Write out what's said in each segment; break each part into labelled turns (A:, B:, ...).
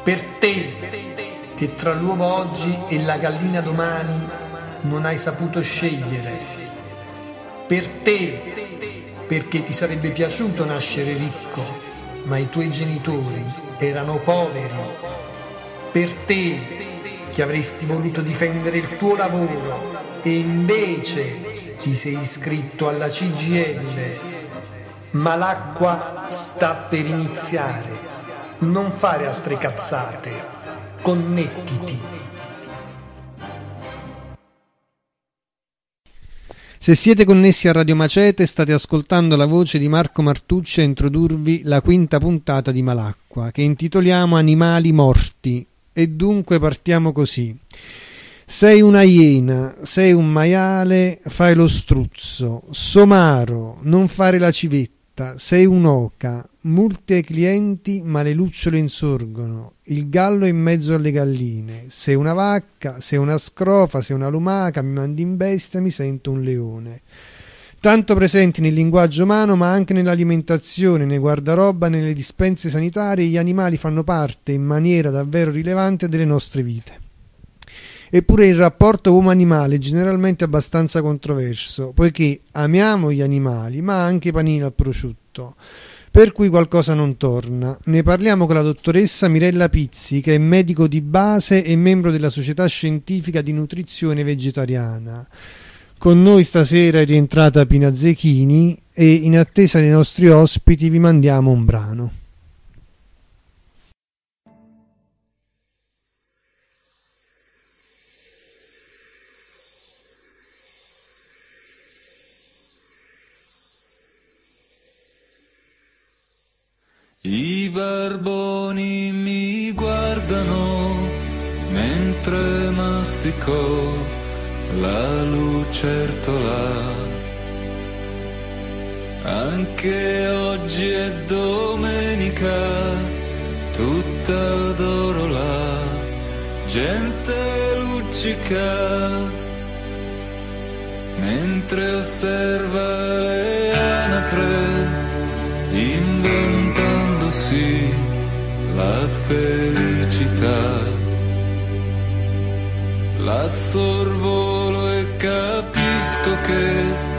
A: Per te, che tra l'uovo oggi e la gallina domani non hai saputo scegliere. Per te, perché ti sarebbe piaciuto nascere ricco, ma i tuoi genitori erano poveri. Per te, che avresti voluto difendere il tuo lavoro e invece ti sei iscritto alla CGIL. Ma l'acqua sta per iniziare. Non fare altre cazzate. Connettiti.
B: Se siete connessi a Radio Macete, state ascoltando la voce di Marco Martucci a introdurvi la quinta puntata di Malacqua, che intitoliamo Animali morti. E dunque partiamo così. Sei una iena, sei un maiale, fai lo struzzo. Somaro, non fare la civetta. Sei un'oca, multe ai clienti ma le lucciole insorgono, il gallo in mezzo alle galline, sei una vacca, sei una scrofa, sei una lumaca, mi mandi in bestia, mi sento un leone. Tanto presenti nel linguaggio umano ma anche nell'alimentazione, nei guardaroba, nelle dispense sanitarie, gli animali fanno parte in maniera davvero rilevante delle nostre vite. Eppure il rapporto uomo-animale è generalmente abbastanza controverso, poiché amiamo gli animali, ma anche i panini al prosciutto, per cui qualcosa non torna. Ne parliamo con la dottoressa Mirella Pizzi, che è medico di base e membro della Società Scientifica di Nutrizione Vegetariana. Con noi stasera è rientrata Pina Zechini e in attesa dei nostri ospiti vi mandiamo un brano.
C: I barboni mi guardano mentre mastico la lucertola. Anche oggi è domenica, tutta d'oro la gente luccica, mentre osserva le anatre inventandosi la felicità. La sorvolo e capisco che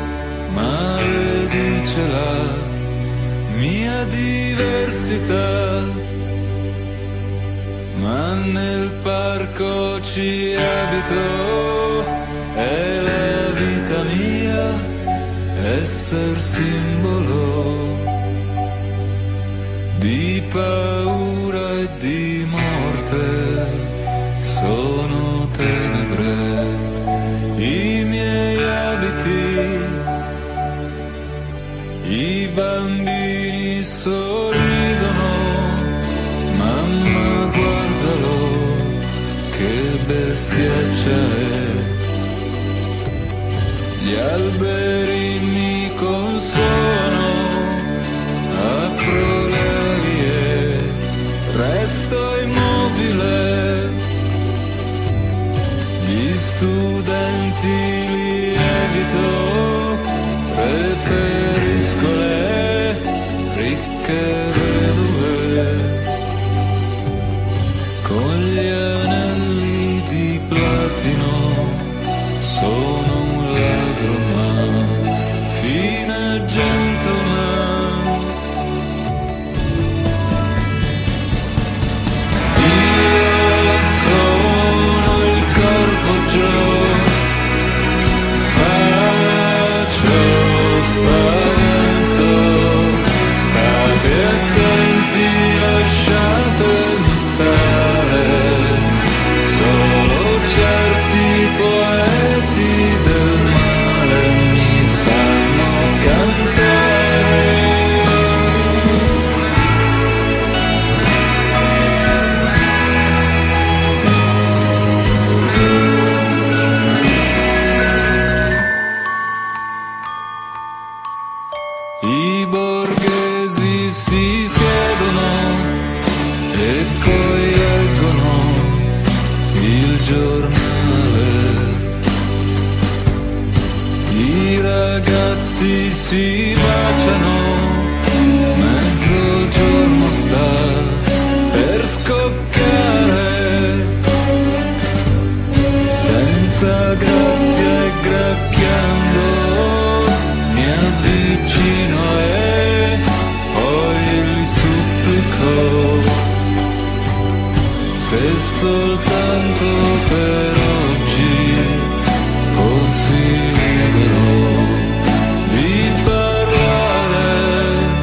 C: maledice la mia diversità, ma nel parco ci abito, è la vita mia esser simbolo di paura e di morte. Sono tenebre i miei abiti, i bambini sorridono, mamma guardalo che bestiaccia è. Gli alberi mi consolano, apro le ali e resto immobile, gli studenti li evito, preferisco le ricche vedove, con gli anelli di platino, sono un ladro ma fine gentleman. Io sono il corvo Joe, faccio spavento, state attenti, lasciatemi stare, solo certi poeti del male mi sanno cantare. I borghesi si siedono e poi leggono il giornale, i ragazzi si baciano, mezzogiorno sta per scoccare. se soltanto per oggi fossi libero di parlare.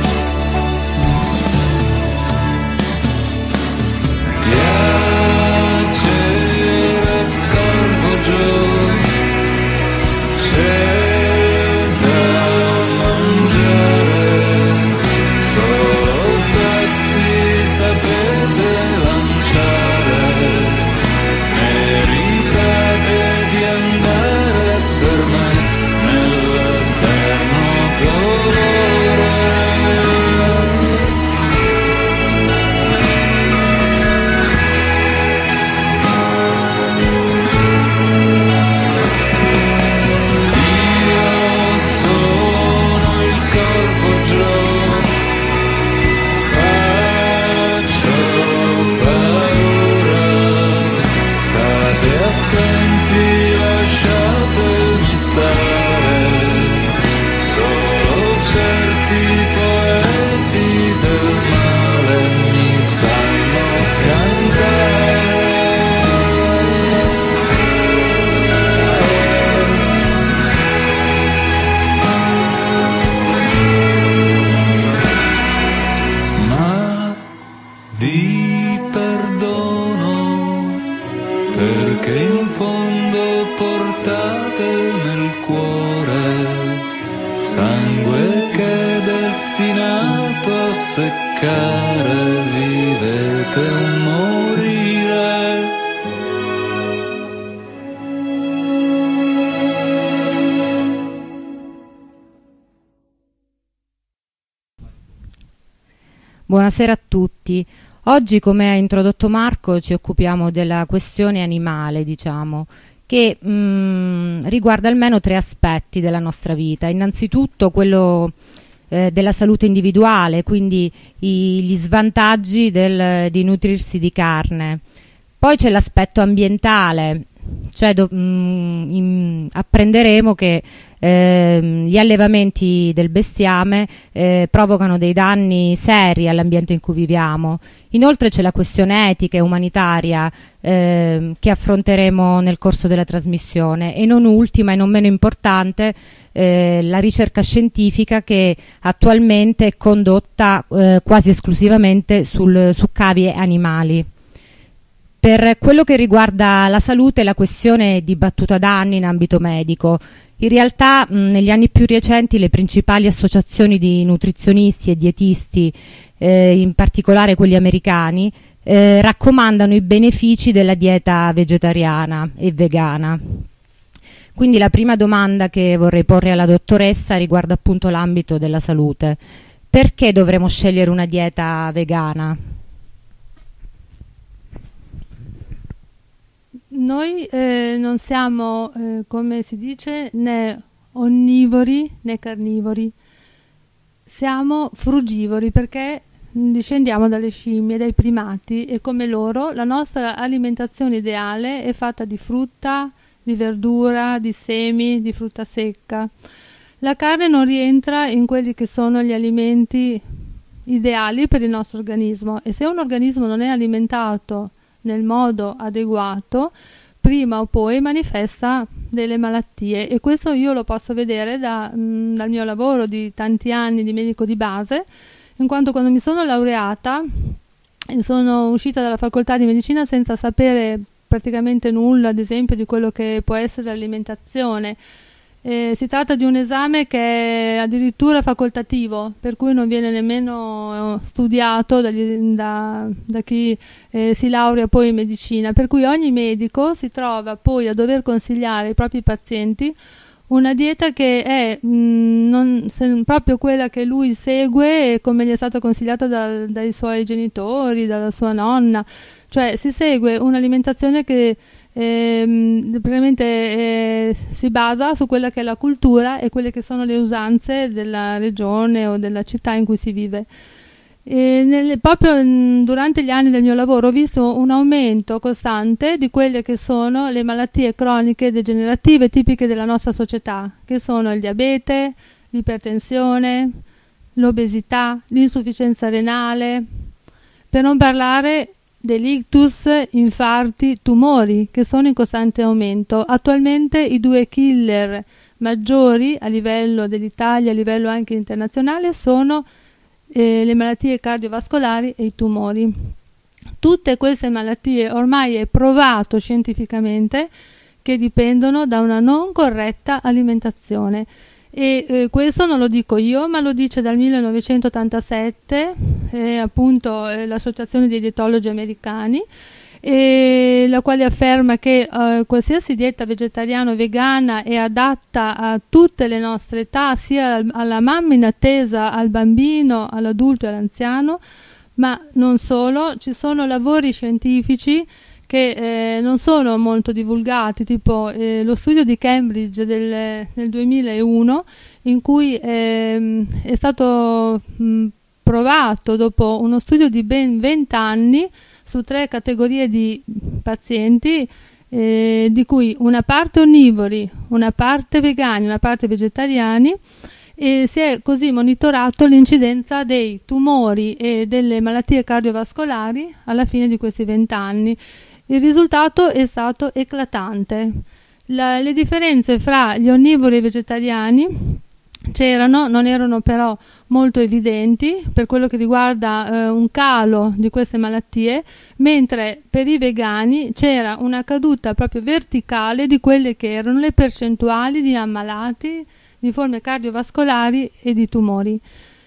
C: Piacere corvo giù, c'è da mangiare, solo sassi sapete lanciare, meritate di andare per me nell'eterno dolore. Io sono il corvo Gio, faccio paura, state attenti, lasciatemi stare, solo certi poeti del male mi sanno cantare. Ma vi perdono perché in fondo portate nel cuore sangue che è destinato a seccare, vivete un morire.
D: Buonasera a tutti. Oggi, come ha introdotto Marco, ci occupiamo della questione animale, diciamo, che riguarda almeno 3 aspetti della nostra vita. Innanzitutto quello della salute individuale, quindi gli svantaggi di nutrirsi di carne. Poi c'è l'aspetto ambientale, cioè apprenderemo che gli allevamenti del bestiame provocano dei danni seri all'ambiente in cui viviamo. Inoltre c'è la questione etica e umanitaria che affronteremo nel corso della trasmissione, e non ultima e non meno importante la ricerca scientifica che attualmente è condotta quasi esclusivamente su cavie animali. Per quello che riguarda la salute, la questione è dibattuta da anni in ambito medico. In realtà negli anni più recenti le principali associazioni di nutrizionisti e dietisti, in particolare quelli americani, raccomandano i benefici della dieta vegetariana e vegana. Quindi la prima domanda che vorrei porre alla dottoressa riguarda appunto l'ambito della salute. Perché dovremmo scegliere una dieta vegana?
E: Noi non siamo, come si dice, né onnivori né carnivori. Siamo frugivori perché discendiamo dalle scimmie, dai primati, e come loro la nostra alimentazione ideale è fatta di frutta, di verdura, di semi, di frutta secca. La carne non rientra in quelli che sono gli alimenti ideali per il nostro organismo, e se un organismo non è alimentato nel modo adeguato, prima o poi manifesta delle malattie, e questo io lo posso vedere dal mio lavoro di tanti anni di medico di base, in quanto quando mi sono laureata sono uscita dalla facoltà di medicina senza sapere praticamente nulla, ad esempio, di quello che può essere l'alimentazione. Si tratta di un esame che è addirittura facoltativo, per cui non viene nemmeno studiato da chi si laurea poi in medicina, per cui ogni medico si trova poi a dover consigliare ai propri pazienti una dieta che è proprio quella che lui segue come gli è stata consigliata dai suoi genitori, dalla sua nonna, cioè si segue un'alimentazione che praticamente si basa su quella che è la cultura e quelle che sono le usanze della regione o della città in cui si vive. Proprio durante gli anni del mio lavoro ho visto un aumento costante di quelle che sono le malattie croniche degenerative tipiche della nostra società, che sono il diabete, l'ipertensione, l'obesità, l'insufficienza renale, per non parlare dell'ictus, infarti, tumori che sono in costante aumento. Attualmente i 2 killer maggiori a livello dell'Italia, a livello anche internazionale, sono le malattie cardiovascolari e i tumori. Tutte queste malattie ormai è provato scientificamente che dipendono da una non corretta alimentazione. E questo non lo dico io, ma lo dice dal 1987 appunto l'Associazione dei dietologi americani, la quale afferma che qualsiasi dieta vegetariana o vegana è adatta a tutte le nostre età, sia alla mamma in attesa, al bambino, all'adulto e all'anziano, ma non solo. Ci sono lavori scientifici che non sono molto divulgati, tipo lo studio di Cambridge nel 2001, in cui è stato provato, dopo uno studio di ben 20 anni su 3 categorie di pazienti, di cui una parte onnivori, una parte vegani, una parte vegetariani, e si è così monitorato l'incidenza dei tumori e delle malattie cardiovascolari alla fine di questi 20 anni. Il risultato è stato eclatante. Le differenze fra gli onnivori e i vegetariani c'erano, non erano però molto evidenti per quello che riguarda un calo di queste malattie, mentre per i vegani c'era una caduta proprio verticale di quelle che erano le percentuali di ammalati di forme cardiovascolari e di tumori.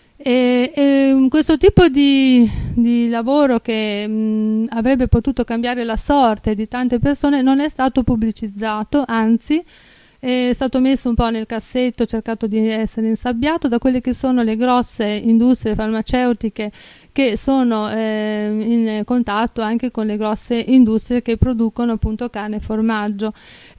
E: Questo tipo di lavoro che avrebbe potuto cambiare la sorte di tante persone non è stato pubblicizzato, anzi è stato messo un po' nel cassetto, cercato di essere insabbiato da quelle che sono le grosse industrie farmaceutiche che sono in contatto anche con le grosse industrie che producono appunto carne e formaggio.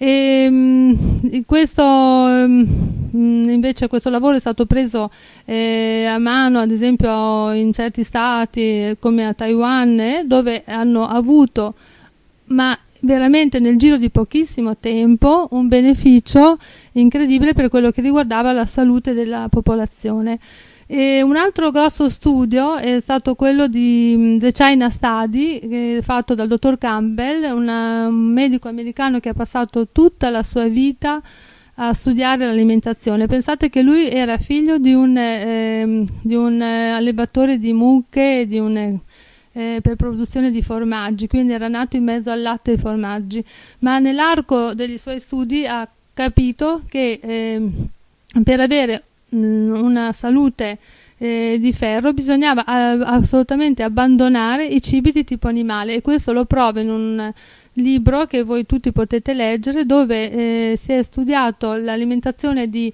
E: Invece questo lavoro è stato preso a mano, ad esempio in certi stati come a Taiwan, dove hanno avuto, ma veramente nel giro di pochissimo tempo, un beneficio incredibile per quello che riguardava la salute della popolazione. E un altro grosso studio è stato quello di The China Study, fatto dal dottor Campbell, un medico americano che ha passato tutta la sua vita a studiare l'alimentazione. Pensate che lui era figlio di un allevatore di mucche e per produzione di formaggi, quindi era nato in mezzo al latte e formaggi, ma nell'arco degli suoi studi ha capito che per avere una salute di ferro bisognava assolutamente abbandonare i cibi di tipo animale, e questo lo prova in un libro che voi tutti potete leggere, dove si è studiato l'alimentazione di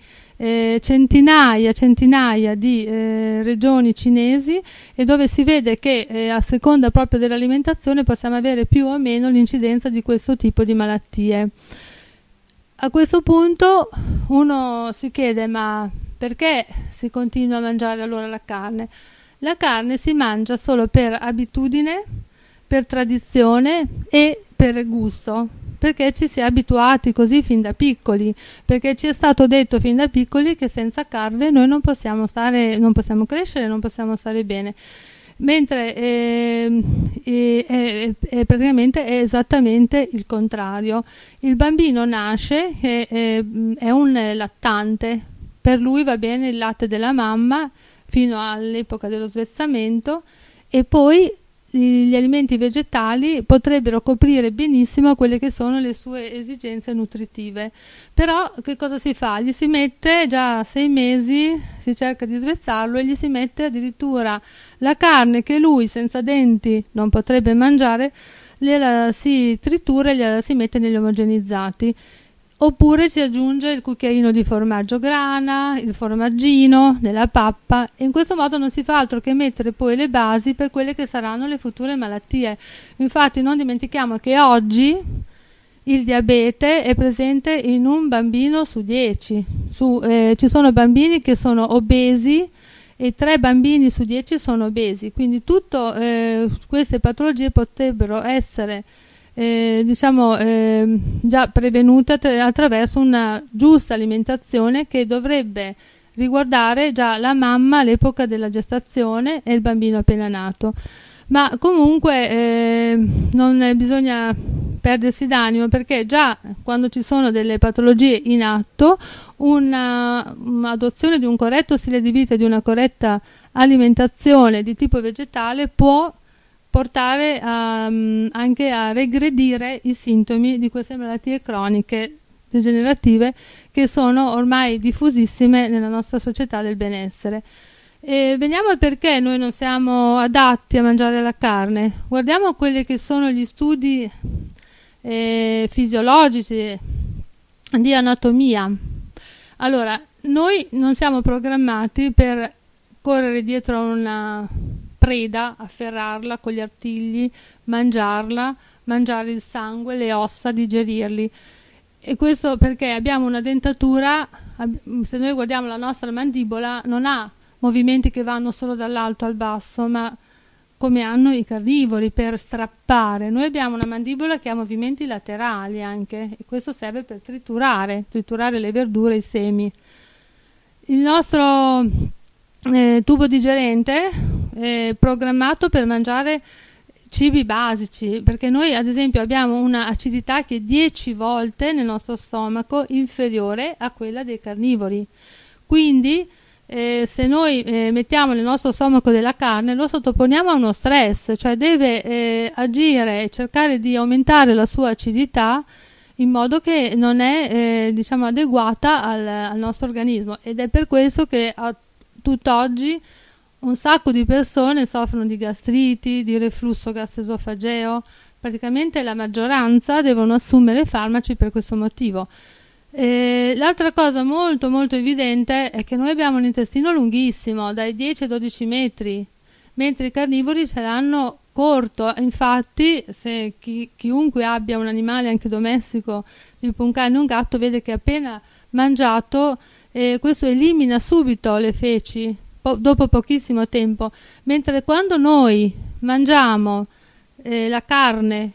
E: centinaia di regioni cinesi, e dove si vede che a seconda proprio dell'alimentazione possiamo avere più o meno l'incidenza di questo tipo di malattie. A questo punto uno si chiede: ma perché si continua a mangiare allora la carne? La carne si mangia solo per abitudine, per tradizione e per gusto, perché ci si è abituati così fin da piccoli, perché ci è stato detto fin da piccoli che senza carne noi non possiamo crescere, non possiamo stare bene. Mentre praticamente è esattamente il contrario. Il bambino nasce e è un lattante, per lui va bene il latte della mamma fino all'epoca dello svezzamento, e poi gli alimenti vegetali potrebbero coprire benissimo quelle che sono le sue esigenze nutritive. Però che cosa si fa? Gli si mette già a 6 mesi, si cerca di svezzarlo e gli si mette addirittura la carne che lui senza denti non potrebbe mangiare, gliela si tritura e gliela si mette negli omogenizzati. Oppure si aggiunge il cucchiaino di formaggio grana, il formaggino, della pappa, e in questo modo non si fa altro che mettere poi le basi per quelle che saranno le future malattie. Infatti non dimentichiamo che oggi il diabete è presente in un bambino su 10. Ci sono bambini che sono obesi e 3 bambini su 10 sono obesi, quindi tutte queste patologie potrebbero essere già prevenute attraverso una giusta alimentazione che dovrebbe riguardare già la mamma all'epoca della gestazione e il bambino appena nato. ma comunque non bisogna perdersi d'animo, perché già quando ci sono delle patologie in atto, un'adozione di un corretto stile di vita e di una corretta alimentazione di tipo vegetale può portare anche a regredire i sintomi di queste malattie croniche degenerative che sono ormai diffusissime nella nostra società del benessere. E veniamo al perché noi non siamo adatti a mangiare la carne. Guardiamo quelli che sono gli studi fisiologici di anatomia. Allora, noi non siamo programmati per correre dietro a una preda, afferrarla con gli artigli, mangiarla, mangiare il sangue, le ossa, digerirli. E questo perché abbiamo una dentatura, se noi guardiamo la nostra mandibola, non ha movimenti che vanno solo dall'alto al basso, ma come hanno i carnivori per strappare. Noi abbiamo una mandibola che ha movimenti laterali anche, e questo serve per triturare le verdure e i semi. Il nostro tubo digerente è programmato per mangiare cibi basici, perché noi ad esempio abbiamo una acidità che è 10 volte nel nostro stomaco inferiore a quella dei carnivori. Quindi se noi mettiamo nel nostro stomaco della carne, lo sottoponiamo a uno stress, cioè deve agire e cercare di aumentare la sua acidità in modo che non è diciamo adeguata al nostro organismo, ed è per questo che a tutt'oggi un sacco di persone soffrono di gastriti, di reflusso gastroesofageo. Praticamente la maggioranza devono assumere farmaci per questo motivo. L'altra cosa molto molto evidente è che noi abbiamo un intestino lunghissimo, dai 10 ai 12 metri, mentre i carnivori ce l'hanno corto. Infatti se chiunque abbia un animale anche domestico, tipo un cane o un gatto, vede che appena mangiato questo elimina subito le feci dopo pochissimo tempo, mentre quando noi mangiamo la carne,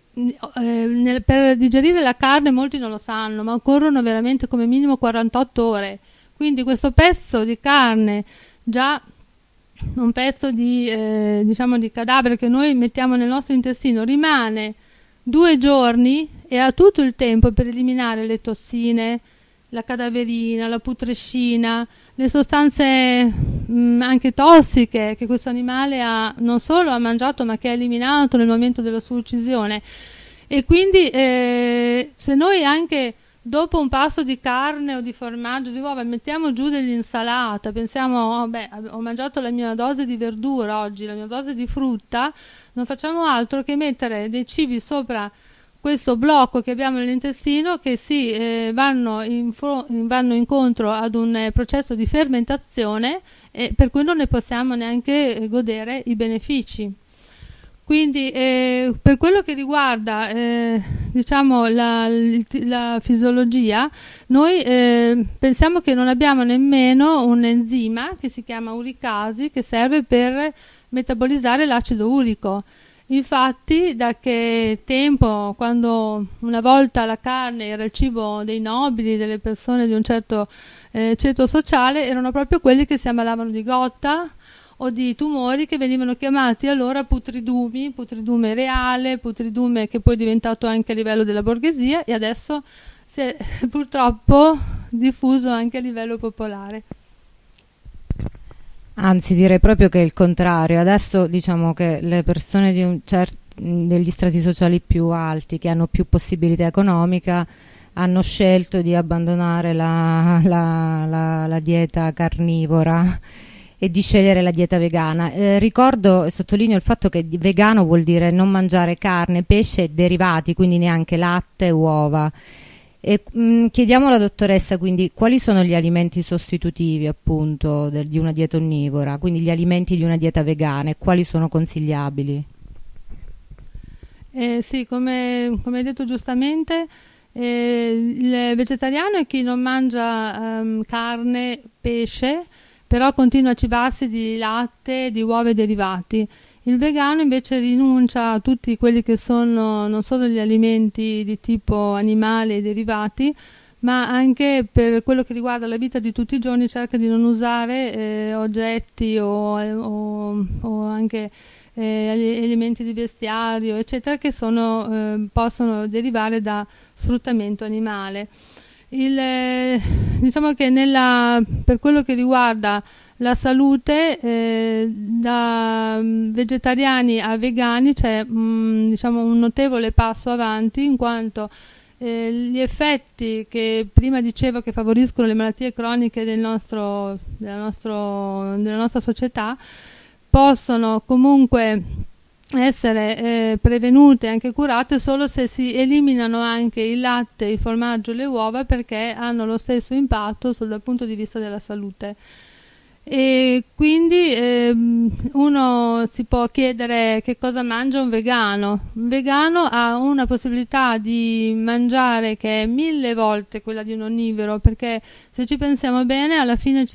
E: per digerire la carne molti non lo sanno, ma occorrono veramente come minimo 48 ore. Quindi questo pezzo di carne, già un pezzo di diciamo di cadavere che noi mettiamo nel nostro intestino, rimane 2 giorni e ha tutto il tempo per eliminare le tossine, la cadaverina, la putrescina, le sostanze anche tossiche che questo animale non solo ha mangiato, ma che ha eliminato nel momento della sua uccisione. E quindi se noi anche dopo un pasto di carne o di formaggio, di uova, mettiamo giù dell'insalata, pensiamo ho mangiato la mia dose di verdura oggi, la mia dose di frutta, non facciamo altro che mettere dei cibi sopra questo blocco che abbiamo nell'intestino, che vanno incontro ad un processo di fermentazione, e per cui non ne possiamo neanche godere i benefici. Quindi per quello che riguarda diciamo la fisiologia, noi pensiamo che non abbiamo nemmeno un enzima che si chiama uricasi, che serve per metabolizzare l'acido urico. Infatti, da che tempo, quando una volta la carne era il cibo dei nobili, delle persone di un certo ceto sociale, erano proprio quelli che si ammalavano di gotta o di tumori, che venivano chiamati allora putridumi, putridume reale, putridume che poi è diventato anche a livello della borghesia, e adesso si è purtroppo diffuso anche a livello popolare.
D: Anzi, direi proprio che è il contrario. Adesso diciamo che le persone degli strati sociali più alti, che hanno più possibilità economica, hanno scelto di abbandonare la dieta carnivora e di scegliere la dieta vegana. Ricordo e sottolineo il fatto che vegano vuol dire non mangiare carne, pesce e derivati, quindi neanche latte e uova. E chiediamo alla dottoressa quindi quali sono gli alimenti sostitutivi appunto di una dieta onnivora, quindi gli alimenti di una dieta vegana, e quali sono consigliabili?
E: Sì, come hai detto giustamente, il vegetariano è chi non mangia carne, pesce, però continua a cibarsi di latte, di uova e derivati. Il vegano invece rinuncia a tutti quelli che sono non solo gli alimenti di tipo animale e derivati, ma anche per quello che riguarda la vita di tutti i giorni cerca di non usare oggetti o anche elementi di bestiario, eccetera, che possono derivare da sfruttamento animale. Diciamo che per quello che riguarda la salute, da vegetariani a vegani c'è diciamo un notevole passo avanti, in quanto gli effetti che prima dicevo che favoriscono le malattie croniche della nostra società possono comunque essere prevenute e anche curate solo se si eliminano anche il latte, il formaggio e le uova, perché hanno lo stesso impatto dal punto di vista della salute. E quindi uno si può chiedere che cosa mangia un vegano. Un vegano ha una possibilità di mangiare che è 1000 volte quella di un onnivoro, perché se ci pensiamo bene, alla fine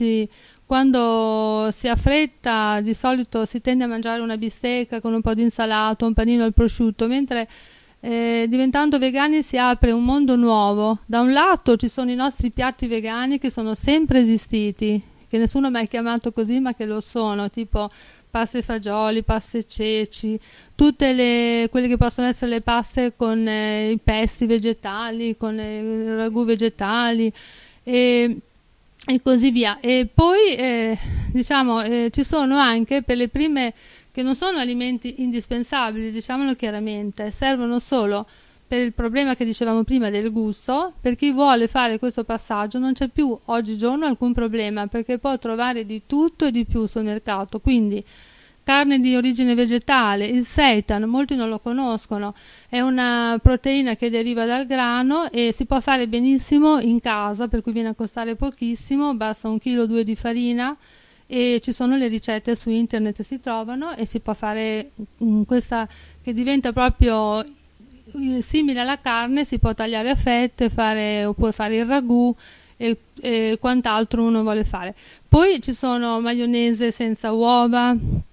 E: quando si ha fretta di solito si tende a mangiare una bistecca con un po' di insalata, un panino al prosciutto, mentre diventando vegani si apre un mondo nuovo. Da un lato ci sono i nostri piatti vegani che sono sempre esistiti, che nessuno ha mai chiamato così, ma che lo sono, tipo paste e fagioli, paste e ceci, tutte quelle che possono essere le paste con i pesti vegetali, con i ragù vegetali e così via. E poi ci sono anche, per le prime, che non sono alimenti indispensabili, diciamolo chiaramente, servono solo per il problema che dicevamo prima del gusto. Per chi vuole fare questo passaggio non c'è più oggigiorno alcun problema, perché può trovare di tutto e di più sul mercato. Quindi carne di origine vegetale, il seitan, molti non lo conoscono, è una proteina che deriva dal grano e si può fare benissimo in casa, per cui viene a costare pochissimo, basta 1,2 kg di farina, e ci sono le ricette su internet, si trovano, e si può fare questa che diventa proprio simile alla carne, si può tagliare a fette, oppure fare il ragù e quant'altro uno vuole fare. Poi ci sono maionese senza uova,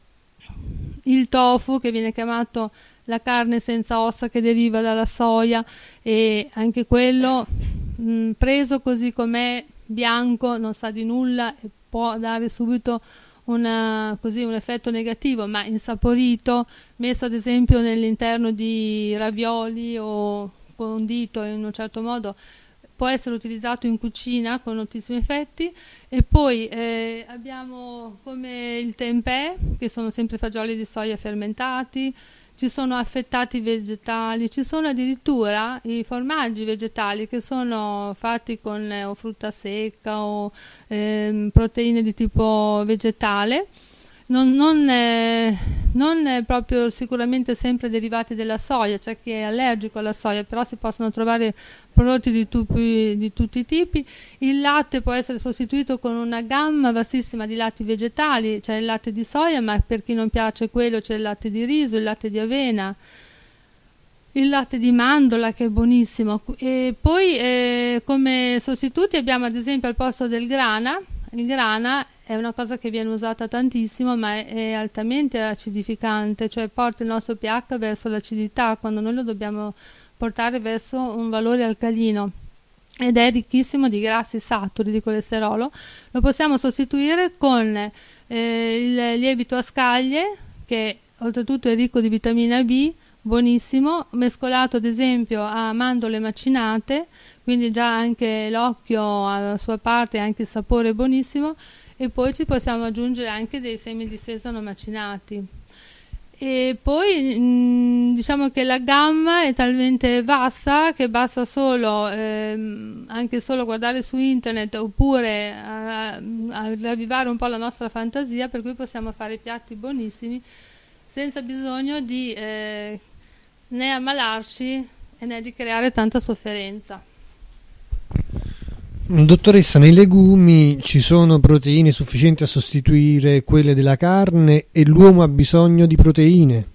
E: il tofu, che viene chiamato la carne senza ossa, che deriva dalla soia, e anche quello preso così com'è, bianco, non sa di nulla e può dare subito un effetto negativo, ma insaporito, messo ad esempio nell'interno di ravioli o condito in un certo modo, può essere utilizzato in cucina con ottimi effetti. E poi abbiamo come il tempeh, che sono sempre fagioli di soia fermentati, ci sono affettati vegetali, ci sono addirittura i formaggi vegetali che sono fatti con o frutta secca o proteine di tipo vegetale, non proprio sicuramente sempre derivati dalla soia. C'è chi è allergico alla soia, però si possono trovare prodotti di tutti i tipi. Il latte può essere sostituito con una gamma vastissima di latti vegetali, c'è il latte di soia, ma per chi non piace quello c'è il latte di riso, il latte di avena, il latte di mandorla, che è buonissimo. E poi come sostituti abbiamo ad esempio al posto del grana. Il grana è una cosa che viene usata tantissimo, ma è altamente acidificante, cioè porta il nostro pH verso l'acidità, quando noi lo dobbiamo portare verso un valore alcalino, ed è ricchissimo di grassi saturi, di colesterolo. Lo possiamo sostituire con il lievito a scaglie, che oltretutto è ricco di vitamina B, buonissimo, mescolato ad esempio a mandorle macinate, quindi già anche l'occhio alla sua parte, anche il sapore è buonissimo. E poi ci possiamo aggiungere anche dei semi di sesamo macinati. E poi diciamo che la gamma è talmente vasta che basta solo anche solo guardare su internet, oppure a ravvivare un po' la nostra fantasia, per cui possiamo fare piatti buonissimi senza bisogno di né ammalarci né di creare tanta sofferenza.
B: Dottoressa, nei legumi ci sono proteine sufficienti a sostituire quelle della carne, e l'uomo ha bisogno di proteine?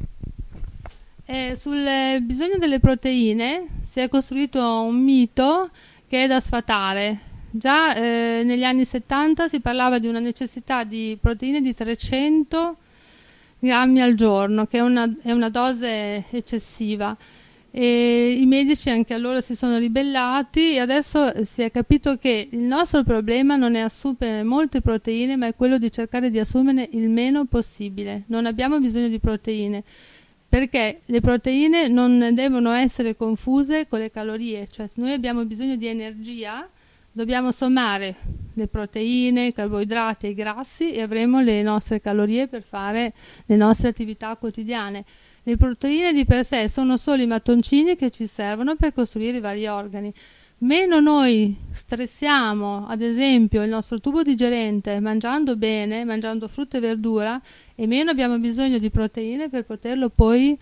E: Sul bisogno delle proteine si è costruito un mito che è da sfatare. Già negli anni 70 si parlava di una necessità di proteine di 300 grammi al giorno, che è una dose eccessiva. e i medici anche allora si sono ribellati, e adesso si è capito che il nostro problema non è assumere molte proteine, ma è quello di cercare di assumerne il meno possibile. Non abbiamo bisogno di proteine, perché le proteine non devono essere confuse con le calorie, cioè se noi abbiamo bisogno di energia dobbiamo sommare le proteine, i carboidrati e i grassi e avremo le nostre calorie per fare le nostre attività quotidiane. Le proteine di per sé sono solo i mattoncini che ci servono per costruire i vari organi. Meno noi stressiamo, ad esempio, il nostro tubo digerente mangiando bene, mangiando frutta e verdura, e meno abbiamo bisogno di proteine per poterlo poi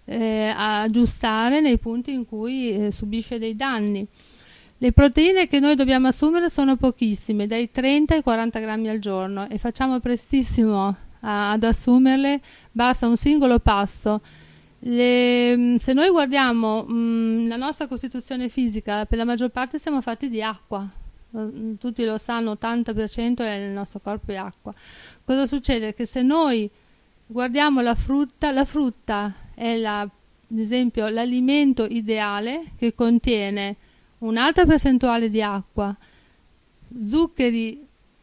E: aggiustare nei punti in cui subisce dei danni. Le proteine che noi dobbiamo assumere sono pochissime, dai 30 ai 40 grammi al giorno, e facciamo prestissimo ad assumerle, basta un singolo pasto. Se noi guardiamo la nostra costituzione fisica, per la maggior parte siamo fatti di acqua, tutti lo sanno, 80% del nostro corpo è acqua. Cosa succede? Che se noi guardiamo la frutta è ad esempio l'alimento ideale, che contiene un'alta percentuale di acqua, zuccheri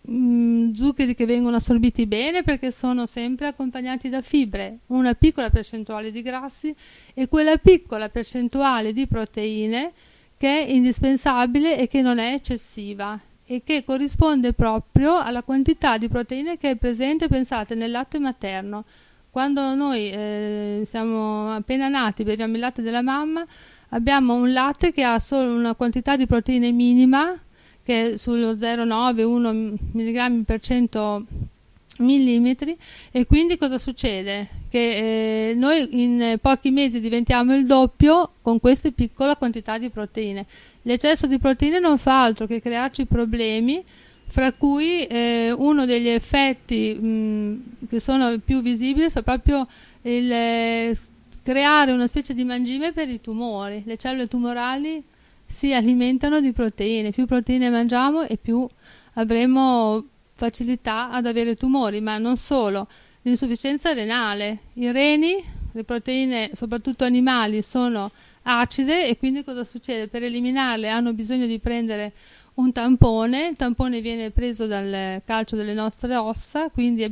E: che vengono assorbiti bene perché sono sempre accompagnati da fibre, una piccola percentuale di grassi e quella piccola percentuale di proteine che è indispensabile e che non è eccessiva e che corrisponde proprio alla quantità di proteine che è presente, pensate, nel latte materno. Quando noi siamo appena nati, beviamo il latte della mamma, abbiamo un latte che ha solo una quantità di proteine minima, che è sullo 0,9-1 mg per 100 millimetri, e quindi cosa succede? Che noi in pochi mesi diventiamo il doppio con questa piccola quantità di proteine. L'eccesso di proteine non fa altro che crearci problemi, fra cui uno degli effetti che sono più visibili è proprio il creare una specie di mangime per i tumori. Le cellule tumorali si alimentano di proteine, più proteine mangiamo e più avremo facilità ad avere tumori, ma non solo. L'insufficienza renale, i reni, le proteine soprattutto animali sono acide, e quindi cosa succede? Per eliminarle hanno bisogno di prendere un tampone, il tampone viene preso dal calcio delle nostre ossa, quindi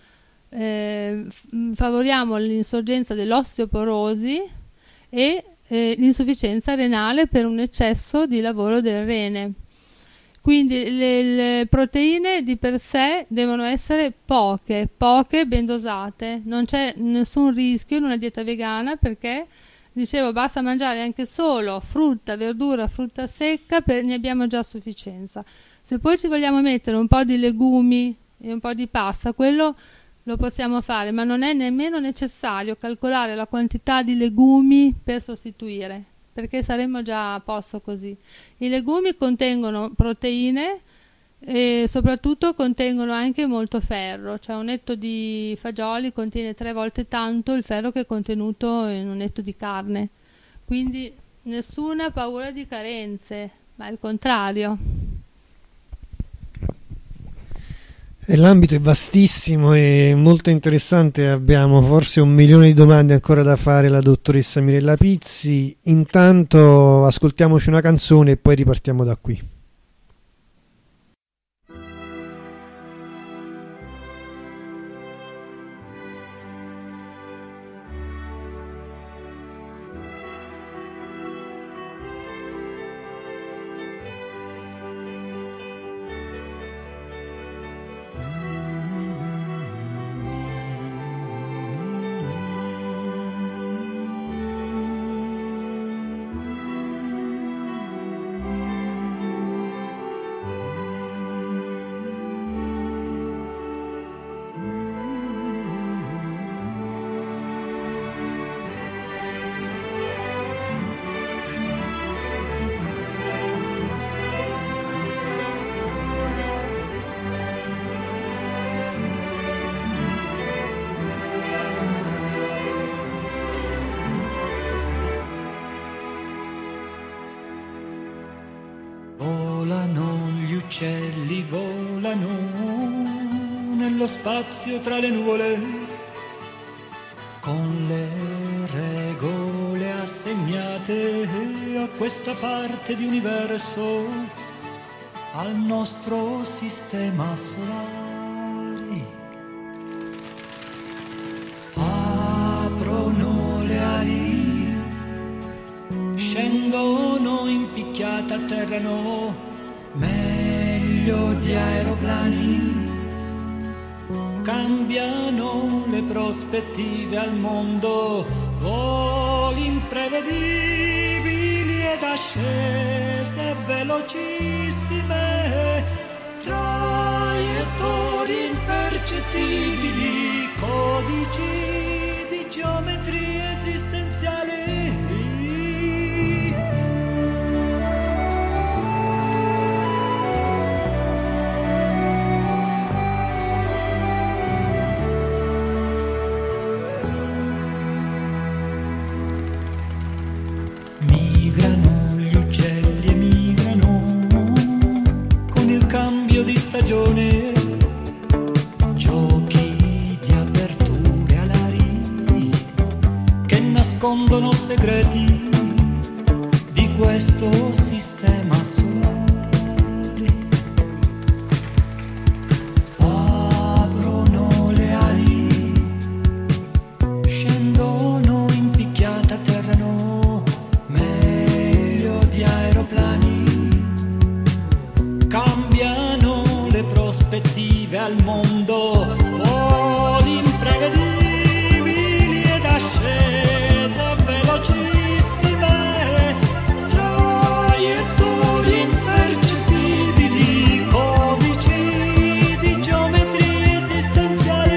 E: favoriamo l'insorgenza dell'osteoporosi e l'insufficienza renale per un eccesso di lavoro del rene. Quindi le proteine di per sé devono essere poche, ben dosate. Non c'è nessun rischio in una dieta vegana, perché dicevo, basta mangiare anche solo frutta, verdura, frutta secca, ne abbiamo già sufficienza. Se poi ci vogliamo mettere un po' di legumi e un po' di pasta, quello lo possiamo fare, ma non è nemmeno necessario calcolare la quantità di legumi per sostituire, perché saremmo già a posto così. I legumi contengono proteine e soprattutto contengono anche molto ferro, cioè un etto di fagioli contiene 3 volte tanto il ferro che è contenuto in un etto di carne, quindi nessuna paura di carenze, ma il contrario.
B: L'ambito è vastissimo e molto interessante, abbiamo forse 1 milione di domande ancora da fare alla dottoressa Mirella Pizzi. Intanto ascoltiamoci una canzone e poi ripartiamo da qui.
C: uccelli volano nello spazio tra le nuvole, con le regole a sé assegnate a questa parte di universo, al nostro sistema solare. Aprono le ali, scendono in picchiata, atterrano meglio di aeroplani. Cambiano le prospettive al mondo, voli imprevedibili ed ascese velocissime, traiettorie impercettibili, codici di geometrie esistenziali. Migrano gli uccelli, emigrano con il cambio di stagione, giochi di aperture alari che nascondono segreti di questo sistema solare. Aprono le ali, scendono in picchiata, atterrano meglio di aeroplani, cambiano le prospettive al mondo, voli imprevedibili ed ascese velocissime, traiettorie impercettibili, codici di geometrie esistenziali.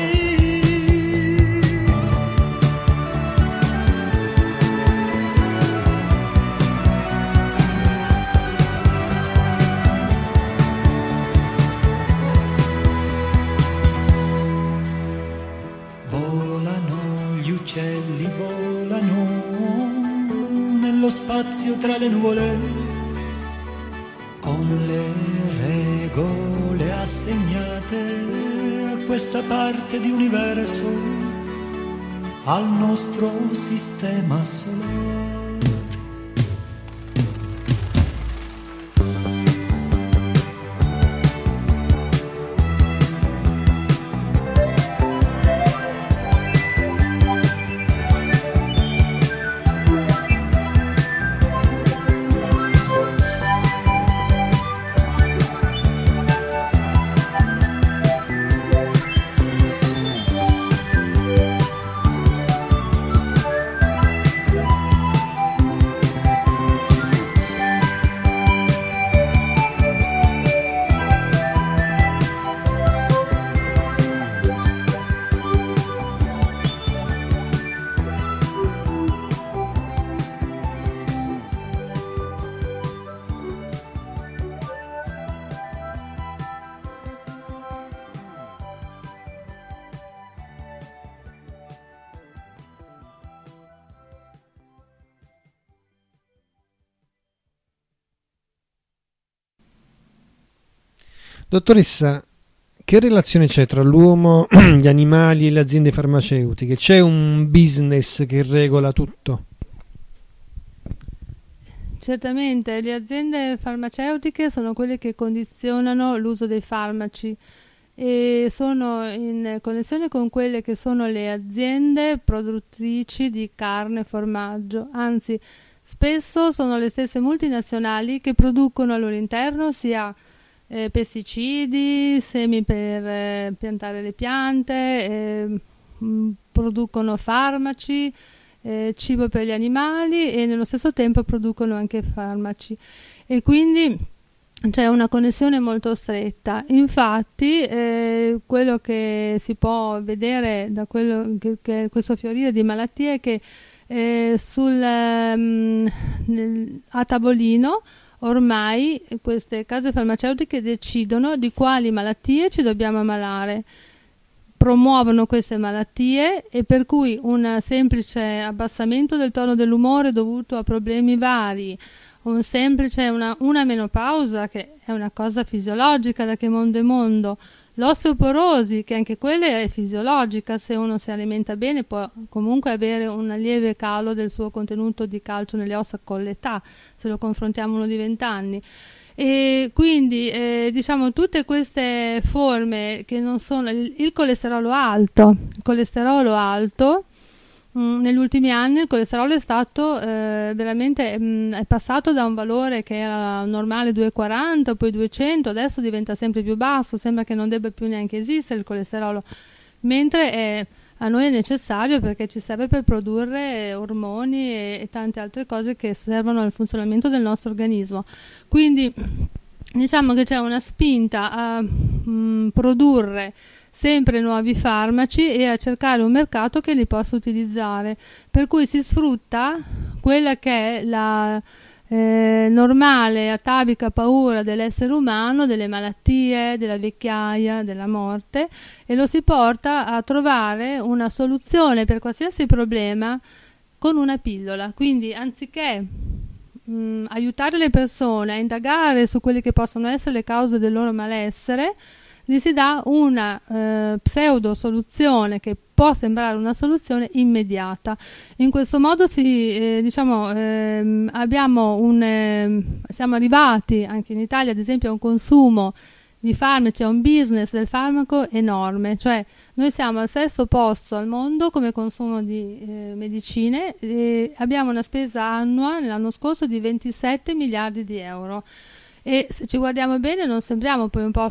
C: Volano gli uccelli, volano nello spazio tra le nuvole, con le regole assegnate a questa parte di universo, al nostro sistema solare.
B: Dottoressa, che relazione c'è tra l'uomo, gli animali e le aziende farmaceutiche? C'è un business che regola tutto?
E: Certamente, le aziende farmaceutiche sono quelle che condizionano l'uso dei farmaci e sono in connessione con quelle che sono le aziende produttrici di carne e formaggio. Anzi, spesso sono le stesse multinazionali che producono al loro interno sia pesticidi, semi per piantare le piante, producono farmaci, cibo per gli animali e nello stesso tempo producono anche farmaci, e quindi c'è una connessione molto stretta. Infatti quello che si può vedere da quello che è questo fiorire di malattie è che a tavolino ormai queste case farmaceutiche decidono di quali malattie ci dobbiamo ammalare, promuovono queste malattie, e per cui un semplice abbassamento del tono dell'umore dovuto a problemi vari, una menopausa, che è una cosa fisiologica da che mondo è mondo, L'osteoporosi, che anche quella è fisiologica, se uno si alimenta bene può comunque avere un lieve calo del suo contenuto di calcio nelle ossa con l'età, se lo confrontiamo uno di 20 anni. E quindi diciamo tutte queste forme che non sono il colesterolo alto, negli ultimi anni il colesterolo è stato veramente è passato da un valore che era normale 240, poi 200, adesso diventa sempre più basso, sembra che non debba più neanche esistere il colesterolo, mentre a noi è necessario perché ci serve per produrre ormoni e tante altre cose che servono al funzionamento del nostro organismo. Quindi diciamo che c'è una spinta a produrre sempre nuovi farmaci e a cercare un mercato che li possa utilizzare, per cui si sfrutta quella che è la normale atavica paura dell'essere umano, delle malattie, della vecchiaia, della morte, e lo si porta a trovare una soluzione per qualsiasi problema con una pillola. Quindi anziché aiutare le persone a indagare su quelle che possono essere le cause del loro malessere, gli si dà una pseudo soluzione che può sembrare una soluzione immediata. In questo modo siamo arrivati anche in Italia ad esempio a un consumo di farmaci, a un business del farmaco enorme, cioè noi siamo al 6° posto al mondo come consumo di medicine e abbiamo una spesa annua nell'anno scorso di 27 miliardi di euro. E se ci guardiamo bene non sembriamo poi un po'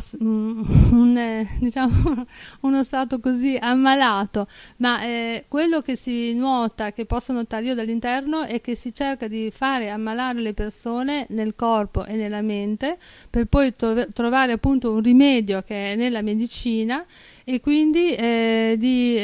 E: uno stato così ammalato, ma quello che si nota, che posso notare io dall'interno, è che si cerca di fare ammalare le persone nel corpo e nella mente per poi trovare appunto un rimedio che è nella medicina, e quindi di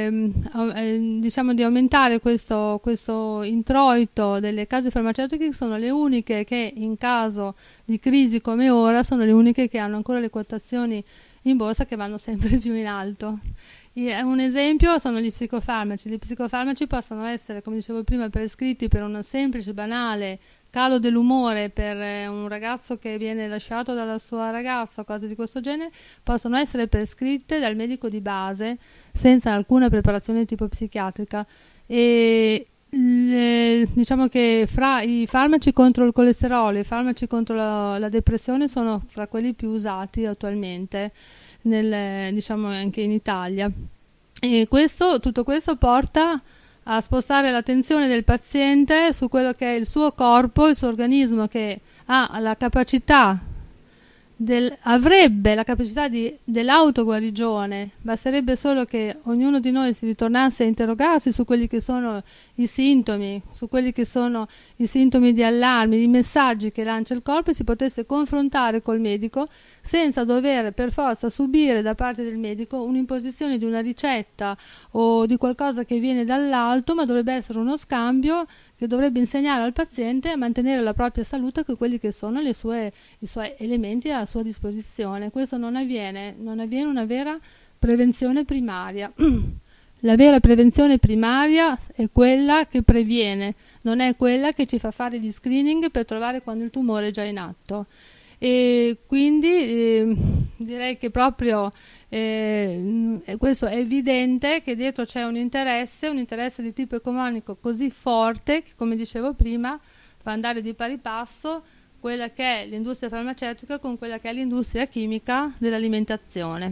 E: aumentare questo introito delle case farmaceutiche, che sono le uniche che in caso di crisi come ora sono le uniche che hanno ancora le quotazioni in borsa che vanno sempre più in alto. Un esempio sono gli psicofarmaci. Gli psicofarmaci possono essere, come dicevo prima, prescritti per un semplice, banale calo dell'umore per un ragazzo che viene lasciato dalla sua ragazza o cose di questo genere, possono essere prescritte dal medico di base senza alcuna preparazione di tipo psichiatrica. E diciamo che fra i farmaci contro il colesterolo e i farmaci contro la depressione sono fra quelli più usati attualmente anche in Italia, e tutto questo porta a spostare l'attenzione del paziente su quello che è il suo corpo, il suo organismo, che ha la capacità avrebbe la capacità dell'autoguarigione. Basterebbe solo che ognuno di noi si ritornasse a interrogarsi su quelli che sono i sintomi, di allarme, di messaggi che lancia il corpo, e si potesse confrontare col medico senza dover per forza subire da parte del medico un'imposizione di una ricetta o di qualcosa che viene dall'alto, ma dovrebbe essere uno scambio che dovrebbe insegnare al paziente a mantenere la propria salute con quelli che sono i suoi elementi a sua disposizione. Questo non avviene una vera prevenzione primaria. La vera prevenzione primaria è quella che previene, non è quella che ci fa fare gli screening per trovare quando il tumore è già in atto. E quindi direi che proprio questo è evidente, che dietro c'è un interesse di tipo economico così forte che, come dicevo prima, fa andare di pari passo quella che è l'industria farmaceutica con quella che è l'industria chimica dell'alimentazione.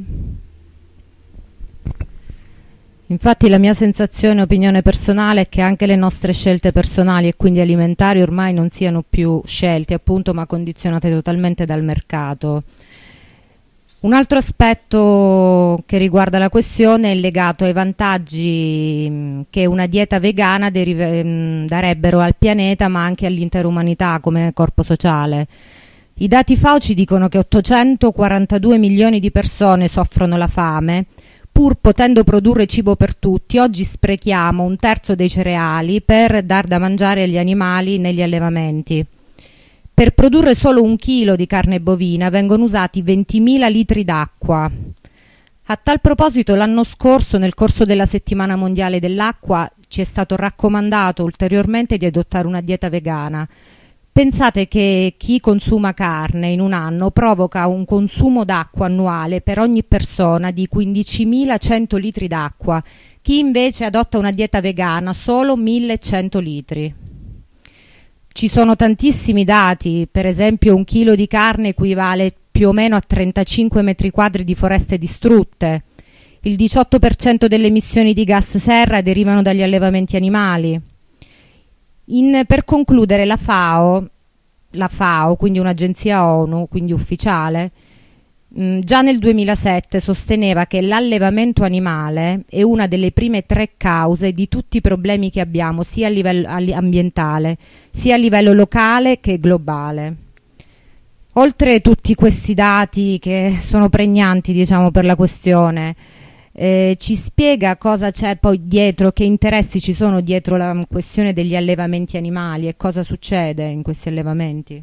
D: Infatti la mia sensazione, opinione personale, è che anche le nostre scelte personali e quindi alimentari ormai non siano più scelte, appunto, ma condizionate totalmente dal mercato. Un altro aspetto che riguarda la questione è legato ai vantaggi che una dieta vegana darebbero al pianeta, ma anche all'intera umanità come corpo sociale. I dati FAO ci dicono che 842 milioni di persone soffrono la fame. Pur potendo produrre cibo per tutti, oggi sprechiamo 1/3 dei cereali per dar da mangiare agli animali negli allevamenti. Per produrre solo 1 chilo di carne bovina vengono usati 20.000 litri d'acqua. A tal proposito, l'anno scorso, nel corso della Settimana Mondiale dell'Acqua, ci è stato raccomandato ulteriormente di adottare una dieta vegana, Pensate che chi consuma carne in un anno provoca un consumo d'acqua annuale per ogni persona di 15.100 litri d'acqua, chi invece adotta una dieta vegana solo 1.100 litri. Ci sono tantissimi dati, per esempio 1 chilo di carne equivale più o meno a 35 metri quadri di foreste distrutte, il 18% delle emissioni di gas serra derivano dagli allevamenti animali. Per concludere, la FAO, quindi un'agenzia ONU, quindi ufficiale, già nel 2007 sosteneva che l'allevamento animale è una delle prime 3 cause di tutti i problemi che abbiamo, sia a livello ambientale, sia a livello locale che globale. Oltre tutti questi dati che sono pregnanti, diciamo, per la questione, ci spiega cosa c'è poi dietro, che interessi ci sono dietro la questione degli allevamenti animali e cosa succede in questi allevamenti?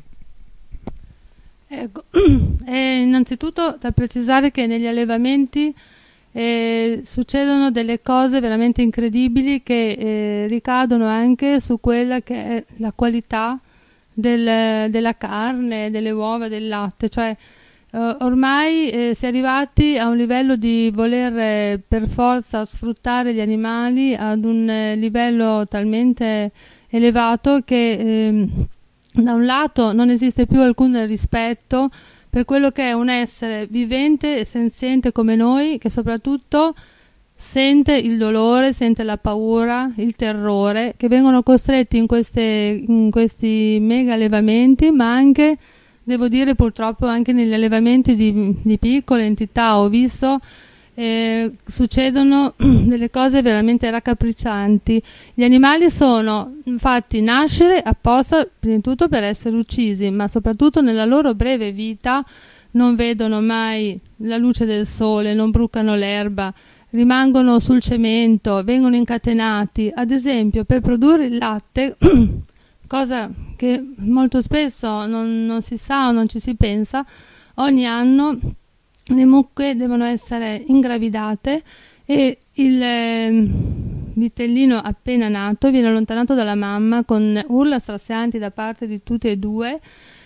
E: Ecco, innanzitutto da precisare che negli allevamenti succedono delle cose veramente incredibili che ricadono anche su quella che è la qualità della carne, delle uova, del latte, cioè ormai si è arrivati a un livello di voler per forza sfruttare gli animali ad un livello talmente elevato che da un lato non esiste più alcun rispetto per quello che è un essere vivente e senziente come noi, che soprattutto sente il dolore, sente la paura, il terrore, che vengono costretti in questi mega allevamenti, ma anche, devo dire purtroppo, anche negli allevamenti di piccole entità. Ho visto succedono delle cose veramente raccapriccianti. Gli animali sono fatti nascere apposta prima di tutto per essere uccisi, ma soprattutto nella loro breve vita non vedono mai la luce del sole, non brucano l'erba, rimangono sul cemento, vengono incatenati. Ad esempio, per produrre il latte, cosa che molto spesso non si sa o non ci si pensa, ogni anno le mucche devono essere ingravidate e il vitellino appena nato viene allontanato dalla mamma con urla strazianti da parte di tutte e due,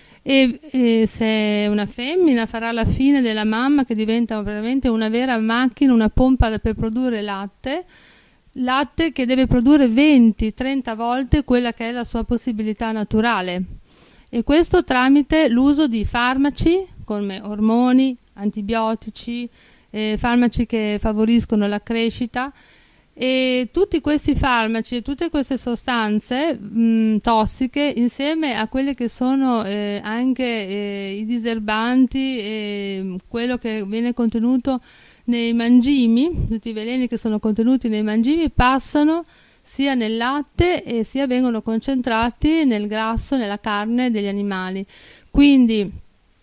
E: e se è una femmina farà la fine della mamma, che diventa veramente una vera macchina, una pompa per produrre latte che deve produrre 20-30 volte quella che è la sua possibilità naturale, e questo tramite l'uso di farmaci come ormoni, antibiotici, farmaci che favoriscono la crescita. E tutti questi farmaci e tutte queste sostanze tossiche, insieme a quelle che sono anche i diserbanti, quello che viene contenuto nei mangimi, tutti i veleni che sono contenuti nei mangimi, passano sia nel latte e sia vengono concentrati nel grasso, nella carne degli animali. Quindi